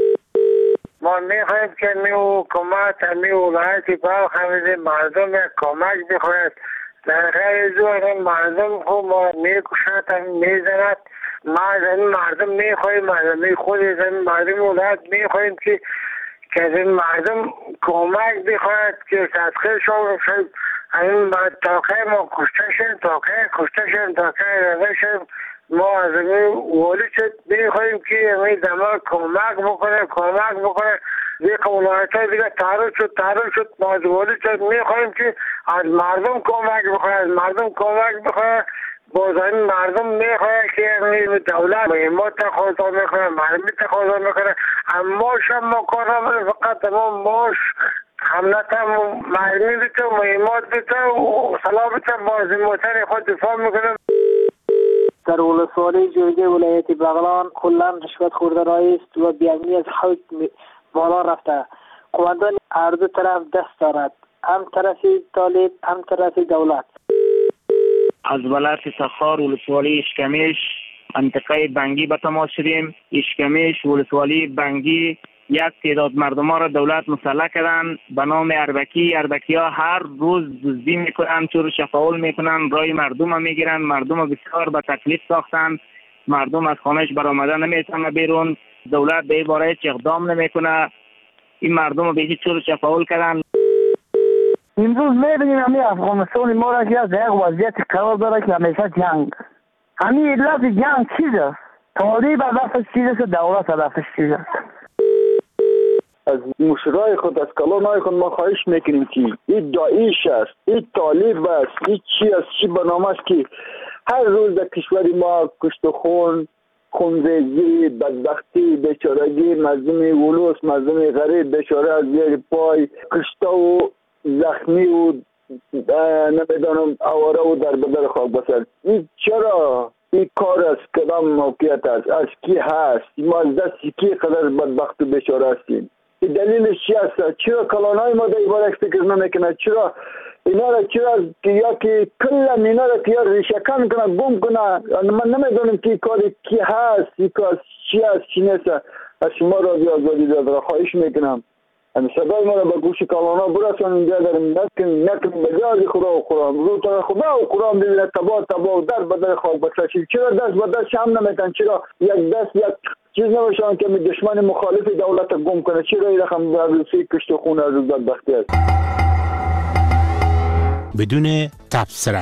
ما میخوایم که می حکومت می ولایت با همه مردم کمک بخواهد. در غیر زور مردم خوب ما میکشند میزند. ما از مردم میخواهیم، مردم خود از مردم ولایت میخواهیم که که از مردم کمک بخواهد که تدخیل شد. این تاقه ما کشته شد، تاقه کشته شد، تاقه رده شد. ما از این ولی شد میخواهیم که این دماغ کمک بکنه، کمک بکنه. دیگه ولایت های دیگه تعرض شد، تعرض شد. ما از ولی شد میخواهیم که از مردم کمک بکنه، از مردم کمک بکنه. باز این مردم میخواهد که دولت مهمات تخواضا میکنه، مردمی تخواضا میکنه. اما شما ما کار نمونه، فقط ما ماش حملت هم مردمی بیته و مهمات بیته و سلام بیته باز موتر خود دفاع میکنه. در ولسوالی جویده ولایت بغلان کلان رشوت خورده رایست و بیامنی از حوض بالا رفته. قومندان هر دو طرف دست دارد، هم طرف طالب هم طرف دولت. از ولایت سخار ولسوالی اشکمیش منطقه بنگی به تماس شدیم. اشکمیش ولسوالی بنگی یک تعداد مردم ها را دولت مسلح کردن به نام اربکی. اربکی ها هر روز دزدی میکنن، چور شفاول میکنن، رای مردم ها میگیرن. مردم ها بسیار به تکلیف ساختن. مردم از خانهش برآمده نمیتونن بیرون. دولت به این باره هیچ اقدام نمیکنه. این مردم ها به هیچ چور شفاول کردن. امروز میبینیم همین افغانستان ما را که از یک وضعیت قرار داره که همیشه جنگ. همین علت جنگ چیز است؟ طالب هدفش چیز است، دولت هدفش چیز است. از مشرای خود، از کلانای خود ما خواهش میکنیم که این داعش است، این طالب است، این چی است، چی برنامه است که هر روز در کشور ما کشت و خون، خونریزی، بدبختی، بیچارگی، مردم ولوس، مردم غریب بیچاره از زیر پای کشته و زخمی و نمیدانم آواره و در بدر خاک بسر. این چرا این کار است؟ کدام موقعیت است؟ از کی هست؟ ما از دست کی قدر بدبخت و بیچاره هستیم؟ دلیلش چی است؟ چرا کلانای ما در این فکر نمیکنه؟ چرا اینا را چرا یا که کلا اینا را که ریشه‌کن کنه، گم کنه؟ من نمیدونم که کاری کی هست، این کار چی است، چی نیست. از شما رادیو آزادی را خواهش میکنم همین صدای ما را به گوش کلانا برسان. اینجا داریم نکن نکن مجازی خدا و قرآن روتان خدا و قرآن ببینه تبا تبا و در بدر خاک بسرشید. چرا دست به دست هم نمیتن؟ چرا یک دست یک چیز نمیشن که دشمن مخالف دولت گم کنه؟ چرا این رقم در روسی کشت و خون از بدبختی است؟ بدون تبصره.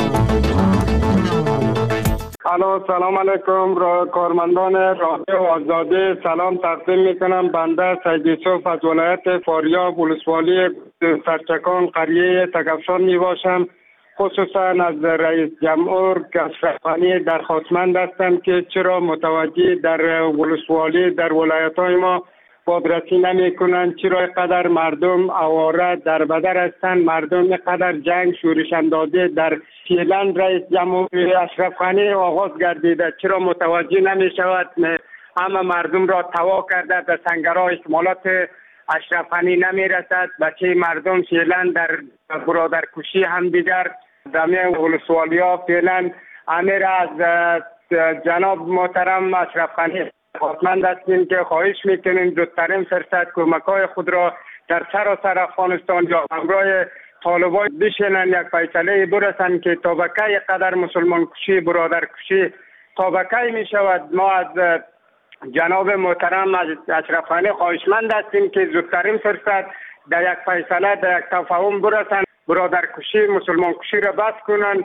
الو سلام علیکم. را کارمندان رادیو آزادی سلام تقدیم میکنم. بنده سید یوسف از ولایت فاریاب ولسوالی سرچکان قریه تکفشان می باشم. خصوصا از رئیس جمهور اشرف غنی درخواستمند هستم که چرا متوجه در ولسوالی در ولایت های ما بازرسی نمی کنند، چرا قدر مردم آواره در بدر هستند، مردم قدر جنگ شورش اندازی در فعلا رئیس جمهور اشرف غنی آغاز گردیده، چرا متوجه نمی شود؟ همه مردم را توا کرده، در سنگرهای شمالات اشرف غنی نمی رسد. بچه مردم فعلا در برادر کشی هم دیگر دمیه ولسوالی ها فعلا امیر از جناب محترم اشرف غنی خواهشمند هستیم که خواهش میکنیم زودترین فرصت کمک‌های خود را در سراسر افغانستان یا همراه طالبان بشینن، یک فیصله برسن که تا به کی قدر مسلمان کشی، برادر کشی تا به کی می شود. ما از جناب محترم اشرف غنی خواهشمند هستیم که زودترین فرصت در یک فیصله، در یک تفاهم برسن، برادر کشی، مسلمان کشی را بس کنن.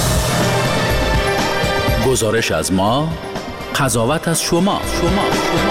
گزارش از ما، قضاوت از شما. شما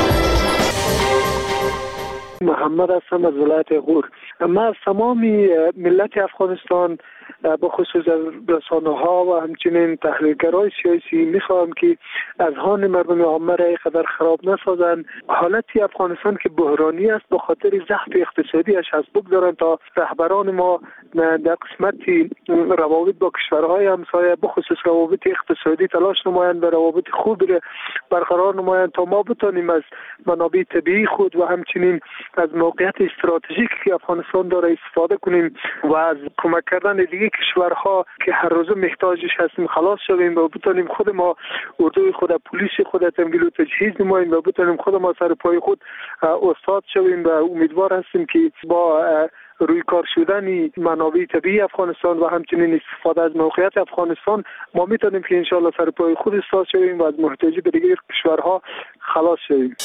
محمد هستم از ولایت غور. من از تمام ملت افغانستان به خصوص از رسانه ها و همچنین تحلیلگرای سیاسی میخواهم که از هان مردم عامه را اینقدر خراب نسازند. حالتی افغانستان که بحرانی است به خاطر ضعف اقتصادیش هست، بگذارند تا رهبران ما در قسمت روابط با کشورهای همسایه به خصوص روابط اقتصادی تلاش نمایند، به روابط خوب برقرار نمایند تا ما بتانیم از منابع طبیعی خود و همچنین از موقعیت استراتژیکی که افغانستان داره استفاده کنیم و از کمک کردن دیگه کشورها که هر روز محتاجش هستیم خلاص شویم و بتانیم خود ما اردوی خود، پلیس خود تمویل و تجهیز نماییم و بتانیم خود ما سر پای خود استاد شویم و امیدوار هستیم که با روی کار شدن منابع طبیعی افغانستان و همچنین استفاده از موقعیت افغانستان ما میتونیم که انشالله سر پای خود استاد شویم و از محتاجی به دیگر کشورها خلاص شویم.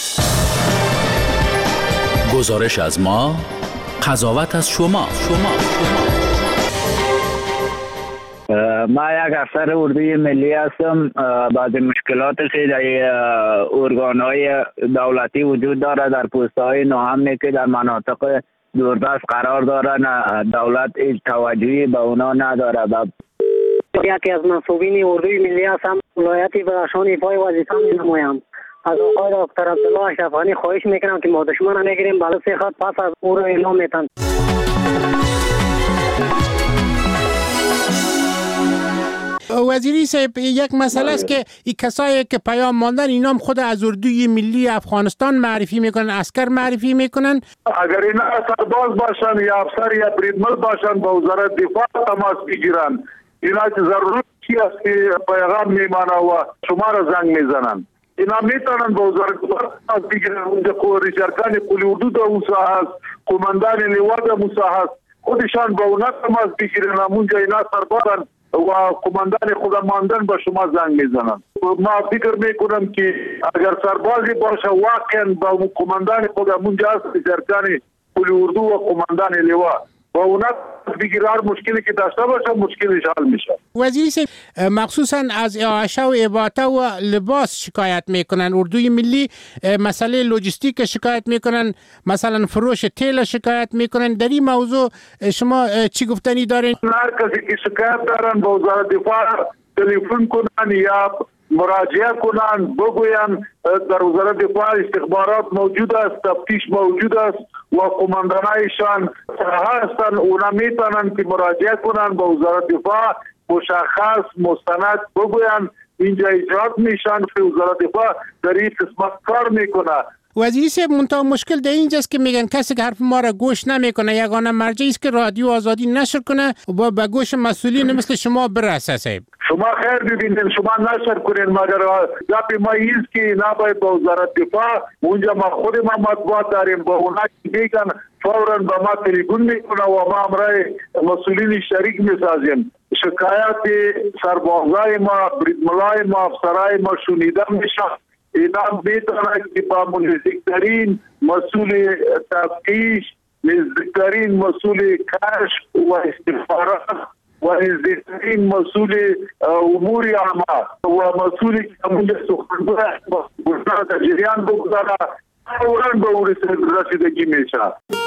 گزارش از ما، قضاوت از شما. شما ما یک افسر اردوی ملی هستم. بعض مشکلات که در ارگان‌های دولتی وجود داره در پست‌های ناامنی که در مناطق دوردست قرار دارن، دولت هیچ توجهی به اونا نداره. یکی از منصوبین اردوی ملی هستم، ولایت بدخشان ایفای وظیفه می‌نمایم. از آقای دکتر عبدالله اشرف غنی خواهش میکنم که ما دشمن نگیریم، بله سه خط پس از او را اعلام میتن. وزیری صاحب، یک مسئله است که این کسایی که پیام ماندن اینا هم خود از اردوی ملی افغانستان معرفی میکنن، عسکر معرفی میکنن. اگر اینا سرباز باشن یا افسر یا بریدمن باشن با وزارت دفاع تماس بگیرن. اینا که ضرورتی است که پیغام میمانه و شما را زنگ میزنن. اینا میتونن با وزارت دفاع تماس بگیرن. اونجا ریشارکان پلی اردو دا موسا هست، قماندان لوا دا موسا هست، خودشان با اونا تماس بگیرن. اونجا اینا سربازن و قماندان خود ماندن با شما زنگ میزنن. ما فکر میکنم که اگر سربازی باشه واقعا با قماندان خود اونجا هست، ریشارکان پلی اردو و قماندان لوا با اونا بگیره، هر مشکلی که داشته باشه مشکلش حل میشه. وزیری صاحب، مخصوصا از اعاشه و اباطه و لباس شکایت میکنن. اردوی ملی مسئله لوجستیک شکایت میکنن، مثلا فروش تیل شکایت میکنن. در این موضوع شما چی گفتنی دارین؟ هر کسی که شکایت دارن با وزارت دفاع تلفن کنن یا مراجعه کنن، بگوین در وزارت دفاع استخبارات موجود است، تفتیش موجود است و قماندانایشان هستن. اونا میتونن که مراجعه کنن با وزارت دفاع، مشخص مستند بگوین اینجا ایجاد میشن که وزارت دفاع در این قسمت کار میکنه. وزیری صاحب، منتها مشکل در اینجاست که میگن کسی که حرف ما را گوش نمیکنه. یگانه مرجعی است که رادیو آزادی نشر کنه و به گوش مسئولین مثل شما برسه. صاحب شما خیر ببینید، شما نشر کنین، مگر گپ ما ایست که نباید با وزارت دفاع اونجا ما خود ما مطبوعات داریم، با اونا میگن فوراً با ما تلفن میکنه و ما امرای مسئولین شریک میسازیم. شکایت سربازای ما، بریدمنای ما، افسرای ما شنیده میشه. اینا میتونه که با نزدیکترین مسئول تفتیش، نزدیکترین مسئول کشف و استخبارات و نزدیکترین مسئول امور عامه و مسئولی که همونجا سخنگوی بودن در جریان بگذاره، فوراً به او رسیدگی میشه.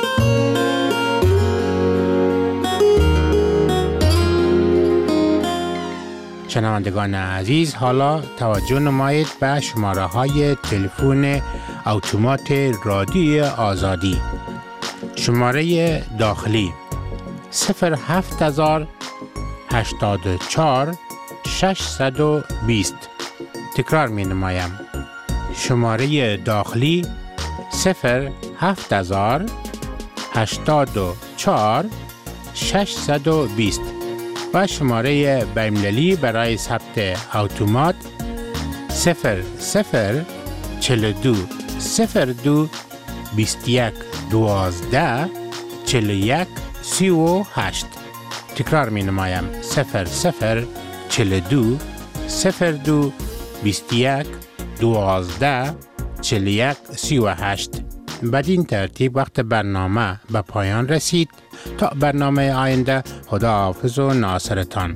شنوندگان عزیز، حالا توجه نمایید به شماره های تلفن اتومات رادیو آزادی. شماره داخلی صفر هفت هزار هشتاد و چهار ششصد و بیست. تکرار می نمایم. شماره داخلی صفر هفت هزار هشتاد و چهار ششصد و بیست و شماره بین‌المللی برای ثبت اتومات صفر صفر چل دو صفر دو بیست یک دوازده چل یک سی و هشت. تکرار می نمایم صفر صفر چل دو صفر دو بیست یک دوازده چل یک سی و هشت. بدین ترتیب وقت برنامه به پایان رسید. تا برنامه آینده، خدا حافظ و ناصرتان.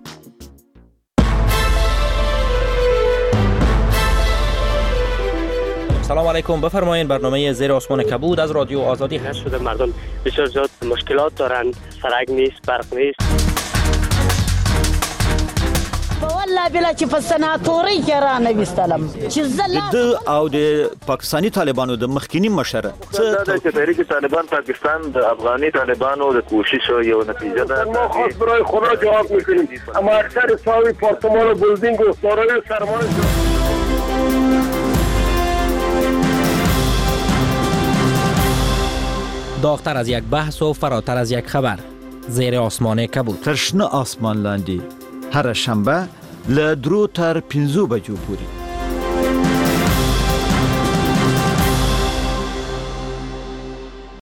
سلام علیکم، بفرمایید. برنامه زیر آسمان کبود از رادیو آزادی هست. شده مردم بسیار زیاد مشکلات دارند، سرک نیست، برق نیست. والله بلا چې په سناتوري کې را نه وستلم چې زله د او د پاکستانی طالبانو د مخکینی مشره څه چې تحریک طالبان پاکستان د افغاني طالبانو د کوشش یو نتیجه ده. ما خاص برای خدا جواب میکنیم، اما اکثر ساوی پارتمان و بلدینگ و سارای سرمایه داغتر از یک بحث و فراتر از یک خبر. زیر آسمان کبود. ترشنه آسمان لاندی هر شنبه له درو تر پنځو بجو پورې.